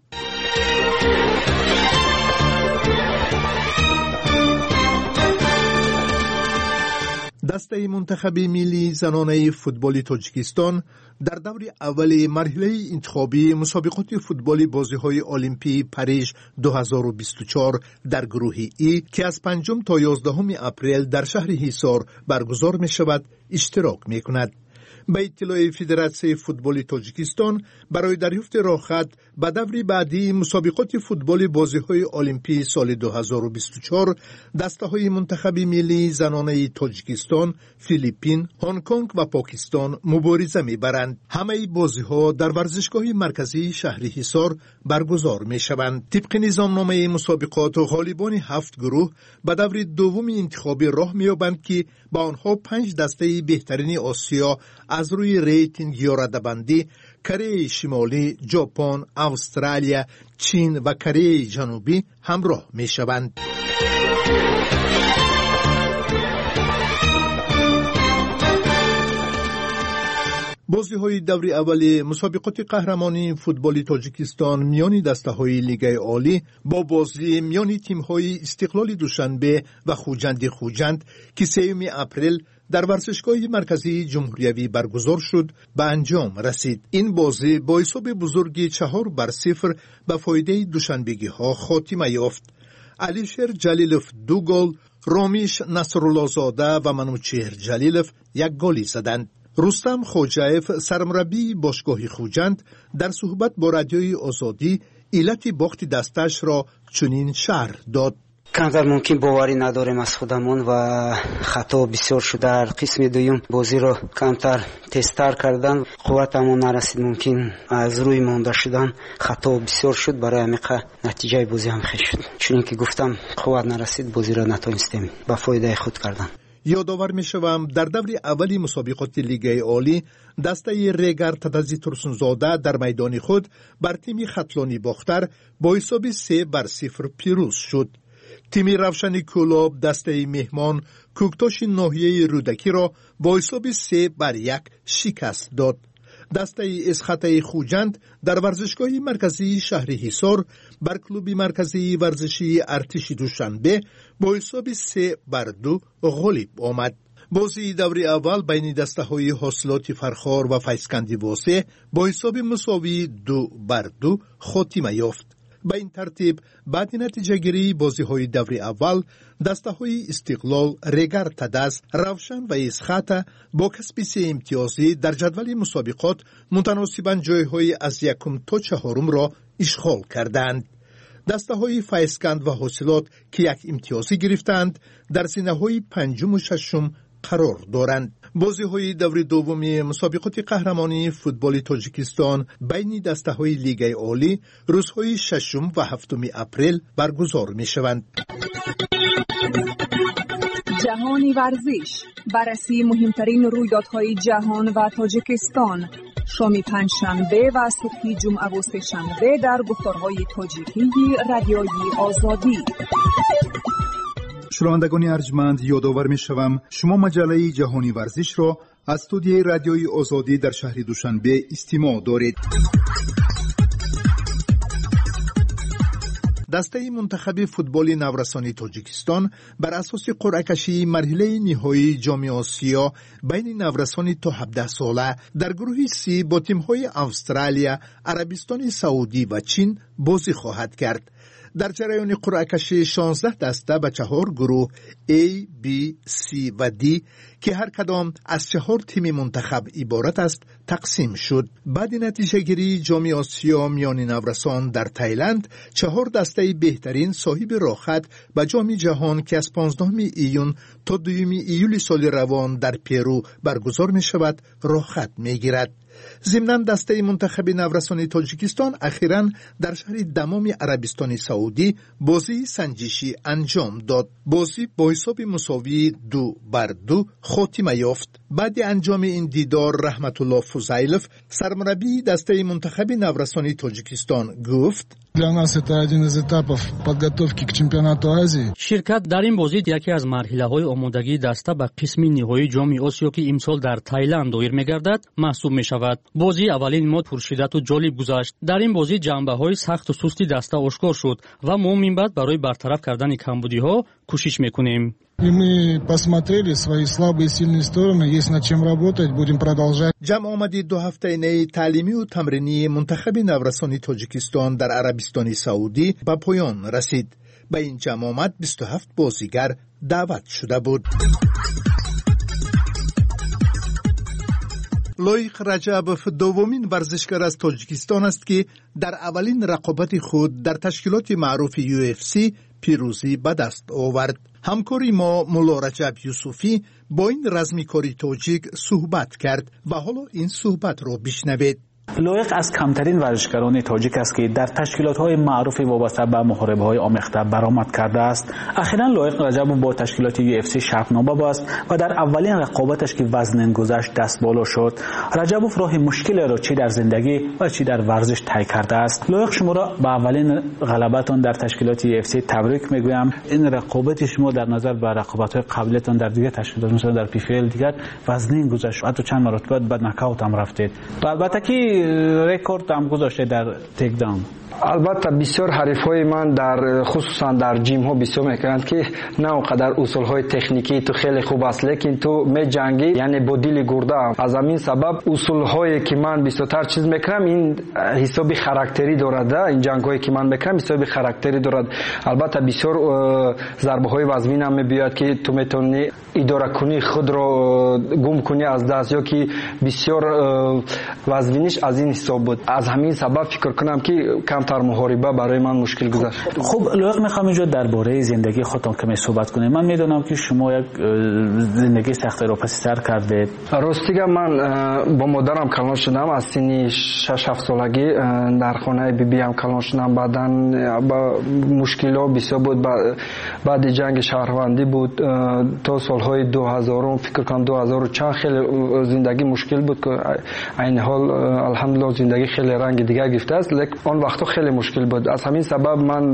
Speaker 3: دسته منتخب ملی زنانه فوتبال تاجیکستان در دور اول مرحله انتخابی مسابقات فوتبال بازی‌های المپی پاریژ دو هزار و بیست و چهار در گروه ای که از پنجم تا یازدهم اپریل در شهر حصار برگزار می‌شود اشتراک می‌کند. به اطلاع فدراسیون فوتبال تاجیکستان برای دریافت راهخط به دور بعدی مسابقات فوتبال بازی‌های المپی سال دو هزار و بیست و چهار دسته‌های منتخب ملی زنانه تاجیکستان، فیلیپین، هنگ کنگ و پاکستان مبارزه می‌برند. همه بازی‌ها در ورزشگاه مرکزی شهر حصار برگزار می‌شوند. طبق نظامنامه مسابقات غالبان هفت گروه به دور دوم انتخابی راه می‌یابند که با آنها پنج دسته بهترین آسیا از روی ریتینگ یا رده‌بندی کره شمالی، ژاپن، استرالیا، چین و کره جنوبی همراه می شوند. بازی های دوری اولی مسابقات قهرمانی فوتبال تاجیکستان میان دسته های لیگ عالی با بازی میان تیم های استقلال دوشنبه و خوجند خوجند که سوم اپریل در ورزشگاه مرکزی جمهوریوی برگزار شد به انجام رسید. این بازی با حساب بزرگی چهار بر صفر به فایده دوشنبگی ها خاتمه یافت. علیشر جلیلوف دو گل، رامیش نصرالله زاده و منوچهر جلیلوف یک گلی زدند. رستم خوجایف سرمربی باشگاه خوجند در صحبت با رادیوی آزادی علت باخت دستش را چنین شرح داد.
Speaker 12: کمتر ممکن باوری نداریم از خودمون و خطا بسیار شده. در قسم دوم بازی رو کمتر تستر کردن، قوتمون نرسید، ممکن از روی مونده شدن خطا بسیار شد، برای همیقه نتیجه بازی هم خیلی شد. چون که گفتم قوت نرسید بازی رو نتونستیم به فایده خود کردن.
Speaker 3: یادآور میشوم در دور اولی مسابقات لیگ عالی دسته ریگر تدزی ترسونزاده در میدان خود بر تیم خطلانی باختر با حساب سه بر صفر پیروز شد. تیم روشن کلاب دسته مهمان کوکتاش ناحیه رودکی را با حساب سه بر یک شکست داد. دسته اسخطه خوجند در ورزشگاه مرکزی شهر حصار بر کلوب مرکزی ورزشی ارتش دوشنبه با حساب سه بر دو غالب آمد. بازی دوری اول بین دسته‌های حاصلات فرخار و فیضکندی واسه با حساب مساوی دو بر دو خاتمه یافت. به این ترتیب بعد نتیجه گیری بازی های دوری اول دسته های استقلال، رگر تدز، روشن و اسخاته با کسب سه امتیازی در جدول مسابقات متناسباً جای های از یکم تا چهارم را اشغال کردند. دسته های فیضکند و حاصلات که یک امتیازی گرفتند در زینه های پنجم و ششم قرار دارند. بازی های دوری دومی مسابقات قهرمانی فوتبال تاجیکستان بین دسته های لیگ عالی روزهای ششم و هفتم اپریل برگزار می شوند.
Speaker 1: جهانی ورزش، بررسی مهمترین رویدادهای جهان و تاجیکستان، شام پنجشنبه و صبح جمعه و سه‌شنبه در گفتارهای تاجیکی رادیوی آزادی.
Speaker 7: شنوندگان ارجمند، یادآور می‌شوم شما مجله جهانی ورزش را از استودیوی رادیوی آزادی در شهر دوشنبه استماع دارید. دسته منتخب فوتبال نورسانی تاجیکستان بر اساس قرعه کشی مرحله نهایی جام آسیا بین نورسان تا هفده ساله در گروه سی با تیم‌های استرالیا، عربستان سعودی و چین بازی خواهد کرد. در جریان قرعه کشی شانزده دسته به چهار گروه A, B, C و D که هر کدام از چهار تیم منتخب عبارت است تقسیم شد. بعد نتیجه گیری جام آسیا میان نورسان در تایلند، چهار دسته بهترین صاحب راحت به جام جهان که از پانزدهم ایون تا دوم ایول سال روان در پیرو برگزار می شود راحت می گیرد. ضمناً دسته منتخب نورسان تاجیکستان اخیراً در شهر دمام عربستان سعودی بازی سنجشی انجام داد. بازی با حساب مساوی دو بر دو خاتمه یافت. بعد انجام این دیدار رحمت الله فضیلف سرمربی دسته منتخب نورسان تاجیکستان گفت:
Speaker 13: Для нас это один из этапов подготовки к чемпионату Азии.
Speaker 14: شرکت در این بازی یکی از مرحله‌های آمادگی دسته به قسم نهایی جام آسیا که امسال در تایلند دایر می‌گردد محسوب می‌شود. بازی اولین مود پرشدت و جالب گذشت. در این بازی جنبه‌های سخت و سستی دسته آشکار شد و ما من بعد برای برطرف کردن کمبودی‌ها کوشش می‌کنیم.
Speaker 13: И мы посмотрели свои слабые и сильные стороны, есть над чем работать, будем продолжать.
Speaker 3: جمع آمدی دو هفته تعلیمی و تمرینی منتخب نورسان تاجیکستان در عربستان سعودی به پایان رسید. به این جمع آمد بیست و هفت بازیگر دعوت شده بود. لایق رجبوف دومین ورزشکار از تاجیکستان است که در اولین رقابت خود در تشکیلات معروف یو اف سی پیروزی به دست آورد. همکاری ما مولا رجب یوسفی با این رزمیکاری تاجیک صحبت کرد و حالا این صحبت را بشنوید.
Speaker 11: لایق از کمترین ورزشکاران تاجیک است که در تشکیلات‌های معروف وابسته به محاربه‌های آمیخته برآمد کرده است. اخیراً لایق رجب با تشکیلات یو اف سی شرطنامه بست و در اولین رقابتش که وزن گذشت دست بالا شد. رجبوف راه مشکلی را چه در زندگی و چه در ورزش طی کرده است. لایق شما را به اولین غلبتان در تشکیلات یو اف سی تبریک میگویم. این رقابت شما در نظر به رقابت‌های قبلیتان در دیگر تشکیلات مثلا در پی فی ال دیگر وزن گذشت، حتی چند مرتبه به نکاوت هم رفتید. البته که رکورد هم گذاشته در تیک داون.
Speaker 24: البته بسیار حریفای من در خصوصا در جیم ها بسیار میکنند که نه اونقدر اصول های تکنیکی تو خیلی خوب است، لیکن تو می جنگی یعنی با دل گرده. از همین سبب اصول هایی که من بسیار چیز میکنم این حسابی خاراکتری دارد. این جنگ هایی که من میکنم حسابی خاراکتری دارد. البته بسیار ضربه های وزمین هم میبیاد که تو میتونی اداره کنی خود رو گم کنی از دست، یا که بسیار وزنش از این حساب بود. از همین سبب فکر کنم که کمتر محاربه برای من مشکل گذشت.
Speaker 11: خب لایق میخوام اینجا درباره زندگی خودتون کمی صحبت کنیم. من میدونم که شما یک زندگی سخت رو پس سر کردید.
Speaker 24: راستیگه من با مادرم کلان شدم از سن شش هفت سالگی در خانه بی بی هم کلان شدم. بعدن با مشکلات بسیار بود. بعد جنگ شهروندی بود تا سالهای دو هزار فکر کنم دو هزار چند خیلی زندگی مشکل بود که این حال الحمدلله زندگی خیلی رنگ دیگه گرفته است، لیکن آن وقتا خیلی مشکل بود. از همین سبب من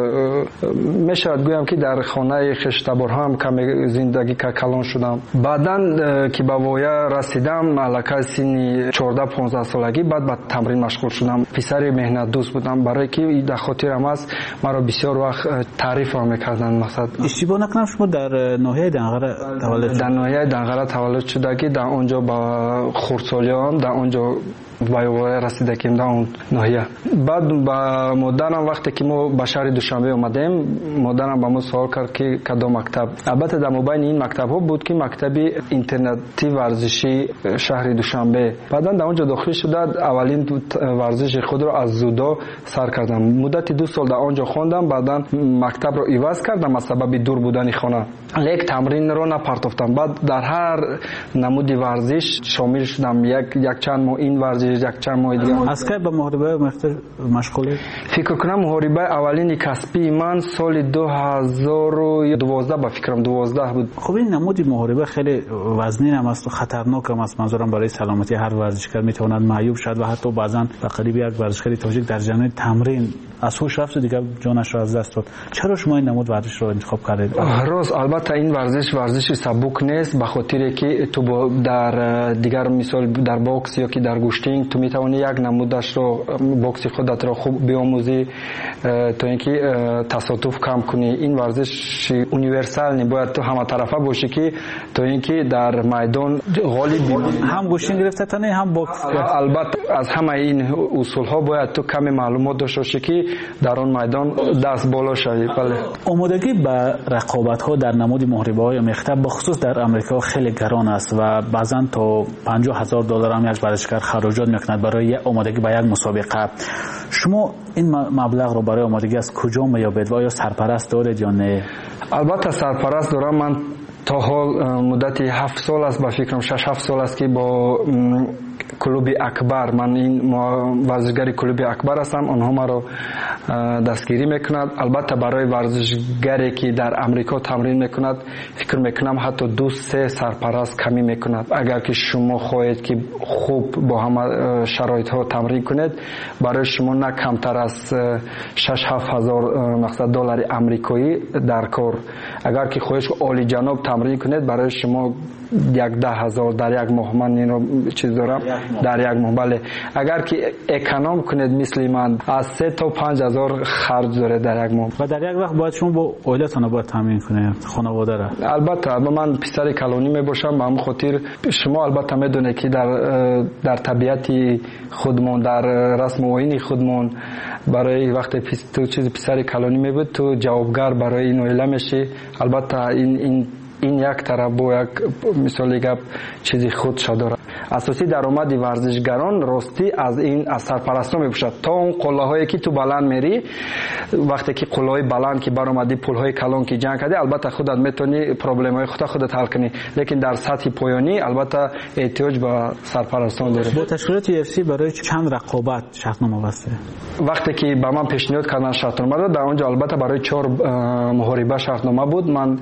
Speaker 24: میشود گویم که در خانه خشتبار هم کمی زندگی کلان شدم. بعداً که به وایه رسیدم علاقه سنی چهارده پانزده سالگی بعد به تمرین مشغول شدم. پسر مهنت دوست بودم، برای که در خاطرم است مرا بسیار وقت تعریف را میکردن. مثلا
Speaker 11: اشتباه نکنم شما در ناحیه دنقره تولد
Speaker 24: در ناحیه دنقره تولد شدگی، در اونجا با خردسالیان در اونجا وایوای رسیدگیم در اون ناحیه. بعد با مادرم وقتی که ما به شهر دوشنبه اومدیم، مادرم با ما سوال کرد که کدام مکتب. البته در مابین این مکتب ها بود که مکتب اینترنتی ورزشی شهر دوشنبه. بعدا در اونجا داخل شده اولین ورزش خود را از زودو سر کردم. مدت دو سال در اونجا خواندم، بعدا مکتب را عوض کردم از سبب دور بودن خانه. لیک تمرین را نپرتافتم. بعد در هر نمود ورزش شامل شدم. یک یک چند ماه این ورزش، یک چند ماه دیگه.
Speaker 11: از کی به محاربه مشغول؟
Speaker 24: فکر کنم محاربه اولین کسبی من سال دو هزار و دوازده با فکرم دوازده بود.
Speaker 11: خب این نمود محاربه خیلی وزنین هم است و خطرناک هم است. منظورم برای سلامتی هر ورزشکار میتواند معیوب شد و حتی بعضا به قریب یک ورزشکار تاجیک در جریان تمرین از هوش رفت و دیگه جانش را از دست داد. چرا شما این نمود ورزش رو انتخاب کردید؟
Speaker 24: راست البته این ورزش ورزش سبک نیست، به خاطر که تو در دیگر مثال در باکس یا که در گوشتینگ تو میتونی یک نمودش رو باکس خودت رو خوب بیاموزی تا اینکه تصادف کم کنی. این ورزش یونیورسال نباید تو همه طرفه باشی که تا اینکه در میدان غالب باشی.
Speaker 11: هم گوشتینگ گرفته تنه هم باکس.
Speaker 24: البته از همه این اصول ها باید تو کمی معلومات داشته باشی که در اون میدان دست بالا شوی. بله.
Speaker 11: آمادگی به رقابت ها در نمود محاربه های مختلف بخصوص در امریکا خیلی گران است و بعضا تا پنجاه هزار دلار هم یک ورزشکار خراجات میکند برای آمادگی به یک مسابقه. شما این مبلغ رو برای آمادگی از کجا میابید و آیا سرپرست دارید یا نه؟
Speaker 24: البته سرپرست دارم. من تا حال مدت هفت سال است، با فکرم شش هفت سال است که با کلوب اکبر، من این ورزشگری کلوب اکبر هستم، آنها مرا دستگیری میکند. البته برای ورزشگری که در امریکا تمرین میکند فکر میکنم حتی دو سه سرپرست کمی میکند. اگر که شما خواهید که خوب با همه شرایط ها تمرین کنید، برای شما نه کمتر از شش هفت هزار مقصد دلار امریکایی در کار. اگر که خواهید که عالی جناب تمرین کنید، برای شما یک ده هزار در یک ماه. من این رو چیز دارم در یک ماه. بله. اگر که اکانوم کنید مثل من از سه تا پنج هزار خرج داره در یک ماه.
Speaker 11: و در یک وقت باید شما با عائلتون باید تامین کنید خانواده را.
Speaker 24: البته من پسر کلانی می باشم، به همین خاطر شما البته میدونید که در در طبیعت خودمون در رسم و آیین خودمون برای وقت تو چیز پسر کلانی می بود تو جوابگر برای این عائله میشی. البته این این این یک طرف با یک مثال گپ چیزی خود شده داره. اساسی درآمد ورزشگران راستی از این از سرپرستا میباشد. تا اون قله‌هایی که تو بلند میری، وقتی که قله‌های بلند که برآمدی پل‌های کلان که جنگ کردی، البته خودت میتونی پرابلم‌های خودت خودت حل کنی، لیکن در سطح پایانی البته احتیاج به سرپرستان داره.
Speaker 11: با تشکیلات یو اف سی برای چند رقابت شرطنامه بسته؟
Speaker 24: وقتی که به من پیشنهاد کردن شرطنامه رو، در اونجا البته برای چهار محاربه شرطنامه بود. من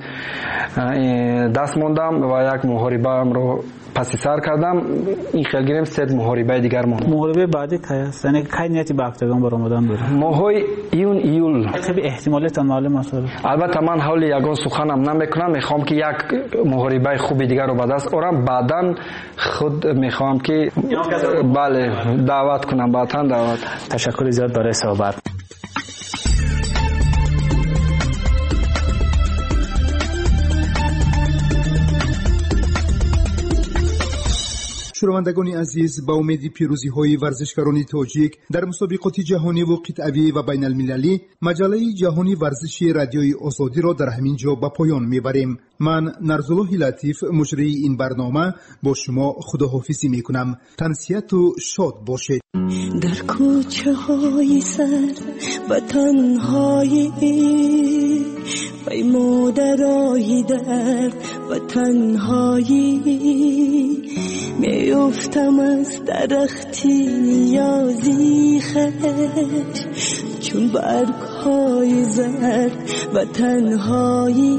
Speaker 24: دست موندم و یک محاربه هم رو پس سر کردم. این خیلی گریم سه محاربه دیگر موند.
Speaker 11: محاربه بعدی کی است؟ یعنی کی نیتی به اکتاگون برآمدن داره؟
Speaker 24: ماهای ایون ایول.
Speaker 11: خیلی احتمالات معلوم است.
Speaker 24: البته من حول یگان سخنم نمیکنم، میخوام که یک محاربه خوبی دیگر رو به دست آورم. بعداً خود میخوام که بله دعوت کنم. بعداً دعوت.
Speaker 11: تشکر زیاد برای صحبت.
Speaker 7: شنوندگان عزیز، با امید پیروزی های ورزشکاران تاجیک در مسابقات جهانی و قطعی و بین المللی، مجله جهانی ورزشی رادیوی آزادی را در همین جا به پایان میبریم. من نرزالله لطیف مجری این برنامه با شما خداحافظی میکنم. تنسیت و شاد باشید.
Speaker 20: در کوچه های سر و تنهایی پیمو درای درد و تنهایی میافتم از درختی نیازی خش چون برگ های زرد و تنهایی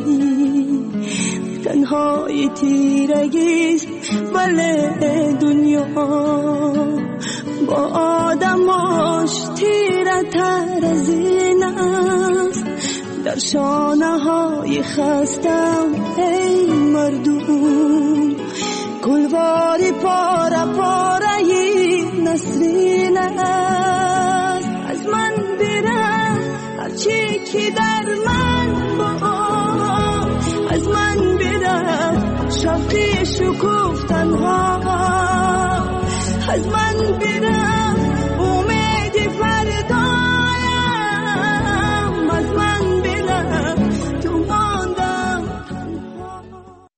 Speaker 20: تنهایی تیرگیست ولی دنیا با آدماش تیره تر از این است. در شانه های خستم ای مردم گلواری پاره پاره نسرین است. از من بره هرچی که در من با، از من بره شوقی شکوفتن ها، از من بره